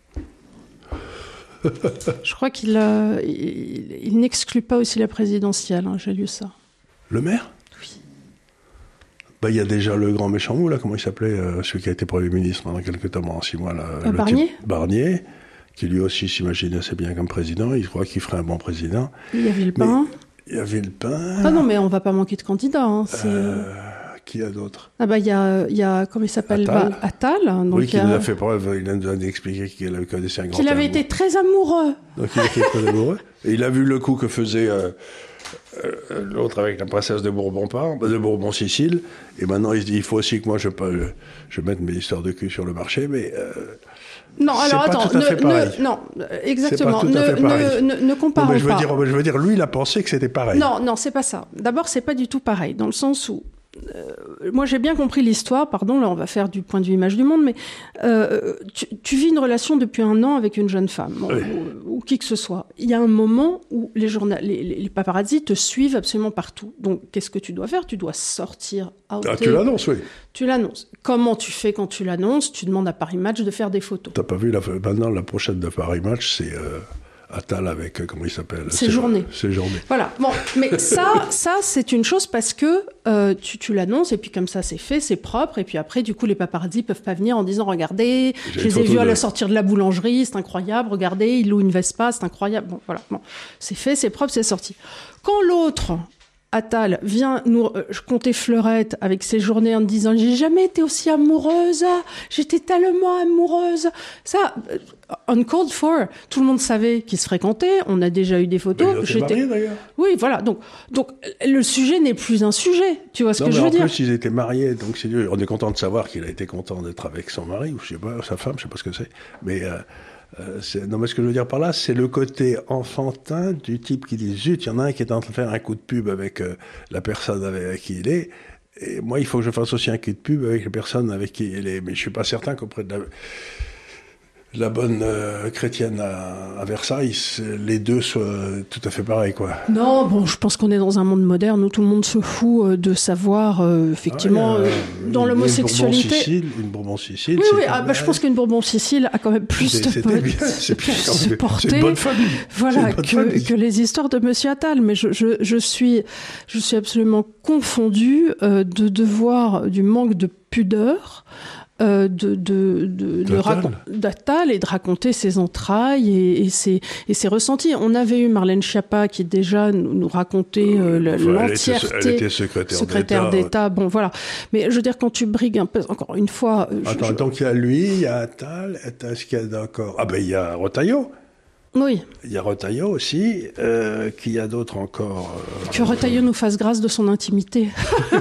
Je crois qu'il a, il, il n'exclut pas aussi la présidentielle, hein, j'ai lu ça. Le maire ? Oui. Bah, il y a déjà le grand méchant mou, là, comment il s'appelait, euh, celui qui a été Premier ministre pendant quelques temps, pendant six mois, là. Euh, Barnier ? Barnier, qui lui aussi s'imagine assez bien comme président. Il croit qu'il ferait un bon président. Il y a Villepin. Mais il y a Villepin. Ah non, mais on va pas manquer de candidats. Hein, c'est... Euh, qui a d'autres ? Ah bah il y a, y a, comment il s'appelle ? Attal. Bah, Attal. Donc oui, qui a... nous a fait preuve, il nous a expliqué qu'il avait connaissé un grand Qu'il avait amour. été très amoureux. Donc il était très amoureux. Et il a vu le coup que faisait euh, euh, l'autre avec la princesse de Bourbon-Parme, de Bourbon-Sicile. Et maintenant il se dit, il faut aussi que moi je, je, je mette mes histoires de cul sur le marché, mais... Euh, Non, alors c'est attends, pas tout à fait ne, pareil. ne, non, exactement. C'est pas tout à fait ne, pareil. ne, ne, ne comparons non, mais je veux pas. dire, je veux dire, lui, il a pensé que c'était pareil. Non, non, c'est pas ça. D'abord, c'est pas du tout pareil, dans le sens où, euh, moi, j'ai bien compris l'histoire. Pardon, là, on va faire du point de vue image du monde, mais euh, tu, tu vis une relation depuis un an avec une jeune femme, bon, oui. ou, ou qui que ce soit. Il y a un moment où les, journal, les, les paparazzi te suivent absolument partout. Donc, qu'est-ce que tu dois faire ? Tu dois sortir. Outer. Ah, tu l'annonces, oui. Tu l'annonces. Comment tu fais quand tu l'annonces ? Tu demandes à Paris Match de faire des photos. T'as pas vu, la, maintenant, la prochaine de Paris Match, c'est euh, Attal avec, comment il s'appelle ? Séjourné. Séjourné. Voilà. Bon, mais ça, ça c'est une chose parce que euh, tu, tu l'annonces et puis comme ça c'est fait, c'est propre et puis après du coup les paparazzis peuvent pas venir en disant regardez, J'ai je les ai vus de... à la sortir de la boulangerie, c'est incroyable, regardez, il loue une Vespa, c'est incroyable. Bon, voilà. Bon, c'est fait, c'est propre, c'est sorti. Quand l'autre Attal vient nous euh, compter fleurette avec ses journées en disant j'ai jamais été aussi amoureuse, j'étais tellement amoureuse. Ça, euh, uncalled for. Tout le monde savait qu'ils se fréquentaient. On a déjà eu des photos. Mais ils étaient mariés d'ailleurs. Oui, voilà. Donc, donc le sujet n'est plus un sujet. Tu vois ce non, que je veux en dire ? En plus, ils étaient mariés. Donc c'est, on est content de savoir qu'il a été content d'être avec son mari ou je sais pas, sa femme, je sais pas ce que c'est. Mais euh, Euh, c'est, non, mais ce que je veux dire par là, c'est le côté enfantin du type qui dit zut, il y en a un qui est en train de faire un coup de pub avec euh, la personne avec qui il est, et moi il faut que je fasse aussi un coup de pub avec la personne avec qui il est. Mais je suis pas certain qu'auprès de la, la bonne euh, chrétienne à, à Versailles, les deux soient tout à fait pareils, quoi. Non, bon, je pense qu'on est dans un monde moderne où tout le monde se fout euh, de savoir, euh, effectivement, ah, euh, une, dans l'homosexualité. Une Bourbon-Sicile, une Bourbon-Sicile. Oui, oui, ah, bah, je pense qu'une Bourbon-Sicile a quand même plus c'est, de bien, c'est plus se porter, c'est une bonne famille. Voilà, bonne que, famille. que les histoires de Monsieur Attal. Mais je, je, je suis, je suis absolument confondue euh, de devoir du manque de pudeur. Euh, de, de, de, de racon- d'Attal et de raconter ses entrailles et, et, ses, et ses ressentis. On avait eu Marlène Schiappa qui déjà nous, nous racontait euh, le, enfin, l'entièreté. Elle était, elle était secrétaire, secrétaire d'État. d'État. Bon, voilà. Mais je veux dire, quand tu brigues un peu, encore une fois... Attends, je, donc il y a lui, il y a Attal, est-ce qu'il y a encore... Ah ben il y a Retailleau. Oui. Il y a Retailleau aussi, euh, qu'il y a d'autres encore... Euh, que Retailleau euh... nous fasse grâce de son intimité.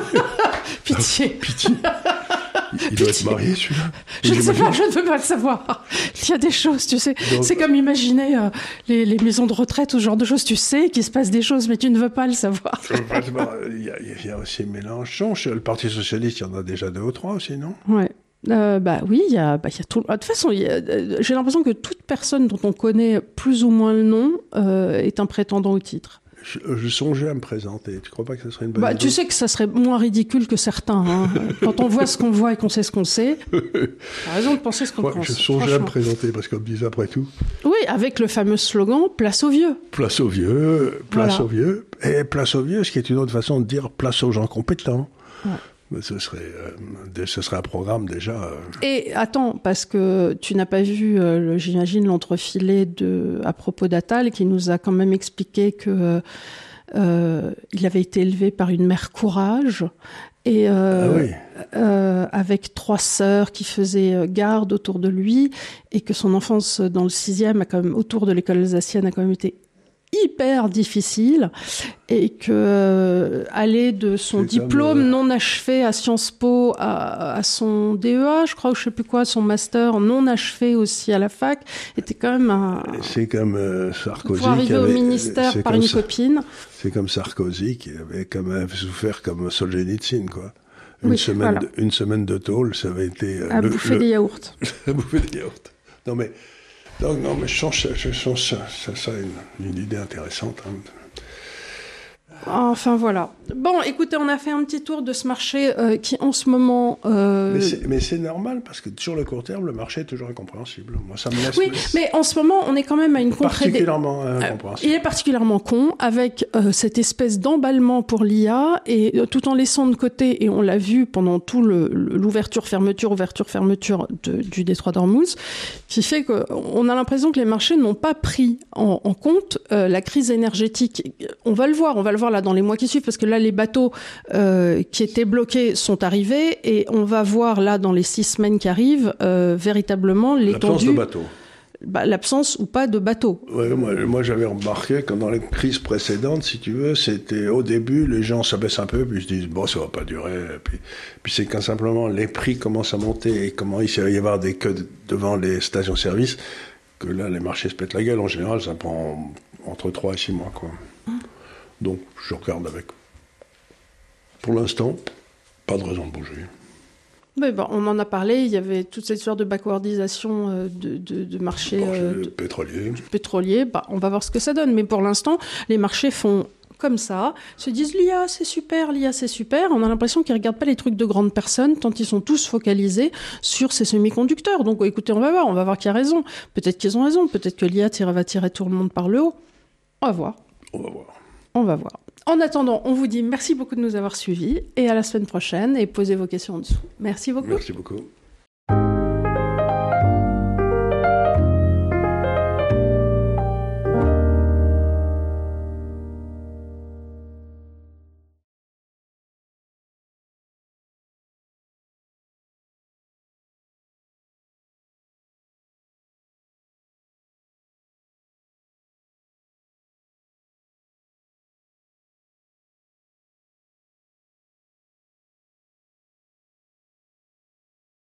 Pitié. Pitié. Il doit être marié, celui-là. Je ne sais pas, je ne veux pas le savoir. Il y a des choses, tu sais. Donc, c'est comme imaginer euh, les, les maisons de retraite ou ce genre de choses. Tu sais qu'il se passe des choses, mais tu ne veux pas le savoir. Il y a, il y a aussi Mélenchon. Le Parti Socialiste, il y en a déjà deux ou trois aussi, non ? Ouais. Euh, bah oui, il y a, bah, il y a tout. De toute façon, il y a, j'ai l'impression que toute personne dont on connaît plus ou moins le nom euh, est un prétendant au titre. Je, je songeais à me présenter. Tu crois pas que ce serait une bonne bah, idée ? Tu sais que ça serait moins ridicule que certains. Hein. Quand on voit ce qu'on voit et qu'on sait ce qu'on sait, t'as raison de penser ce qu'on ouais, pense. Je songeais à me présenter parce qu'on me disait après tout. Oui, avec le fameux slogan « Place aux vieux ». Place aux vieux, place voilà. aux vieux. Et place aux vieux, ce qui est une autre façon de dire place aux gens compétents. Ouais. Ce serait, euh, ce serait un programme déjà. Euh... Et attends, parce que tu n'as pas vu, euh, j'imagine, l'entrefilé de, à propos d'Attal, qui nous a quand même expliqué que euh, il avait été élevé par une mère courage et euh, ah oui. euh, avec trois sœurs qui faisaient garde autour de lui, et que son enfance dans le sixième, a quand même, autour de l'école alsacienne, a quand même été hyper difficile, et que euh, aller de son c'est diplôme comme, euh... non achevé à Sciences Po à, à son D E A, je crois, ou je sais plus quoi, son master non achevé aussi à la fac, était quand même un... C'est comme euh, Sarkozy pour arriver qui avait, au ministère par une ça, copine. C'est comme Sarkozy qui avait quand même souffert comme Solzhenitsyn, quoi. Une, oui, semaine, voilà. de, une semaine de tôle, ça avait été... Euh, à le, bouffer le, des yaourts. à bouffer des yaourts. Non mais... Donc, non, mais je pense, je pense ça, ça, ça une, une idée intéressante. Hein. Enfin, voilà. Bon, écoutez, on a fait un petit tour de ce marché euh, qui, en ce moment... Euh... Mais, c'est, mais c'est normal, parce que sur le court terme, le marché est toujours incompréhensible. Moi, ça me laisse... Oui, mais en ce moment, on est quand même à une concrétisation... Particulièrement incompréhensible. Euh, il est particulièrement con, avec euh, cette espèce d'emballement pour l'I A, et euh, tout en laissant de côté, et on l'a vu pendant tout le, l'ouverture-fermeture, ouverture-fermeture de, du détroit d'Ormuz, qui fait qu'on a l'impression que les marchés n'ont pas pris en, en compte euh, la crise énergétique. On va le voir, on va le voir là dans les mois qui suivent, parce que là, les bateaux euh, qui étaient bloqués sont arrivés, et on va voir là, dans les six semaines qui arrivent, euh, véritablement l'étendue... L'absence de bateaux. Bah, l'absence ou pas de bateaux. Ouais, moi, moi, j'avais remarqué que dans les crises précédentes, si tu veux, c'était au début, les gens s'abaissent un peu, puis ils se disent, bon, ça va pas durer. Puis, puis c'est quand simplement les prix commencent à monter et comment il va y avoir des queues devant les stations-service, que là, les marchés se pètent la gueule. En général, ça prend entre trois et six mois, quoi. Hum. Donc, je regarde avec. Pour l'instant, pas de raison de bouger. Mais bon, on en a parlé, il y avait toute cette histoire de backwardisation euh, de, de, de marché euh, de, pétrolier. pétrolier. Bah, on va voir ce que ça donne. Mais pour l'instant, les marchés font comme ça, se disent l'I A c'est super, l'I A c'est super. On a l'impression qu'ils regardent pas les trucs de grandes personnes tant ils sont tous focalisés sur ces semi-conducteurs. Donc écoutez, on va voir, on va voir qui a raison. Peut-être qu'ils ont raison, peut-être que l'I A tire- va tirer tout le monde par le haut. On va voir. On va voir. On va voir. En attendant, on vous dit merci beaucoup de nous avoir suivis et à la semaine prochaine et posez vos questions en dessous. Merci beaucoup. Merci beaucoup.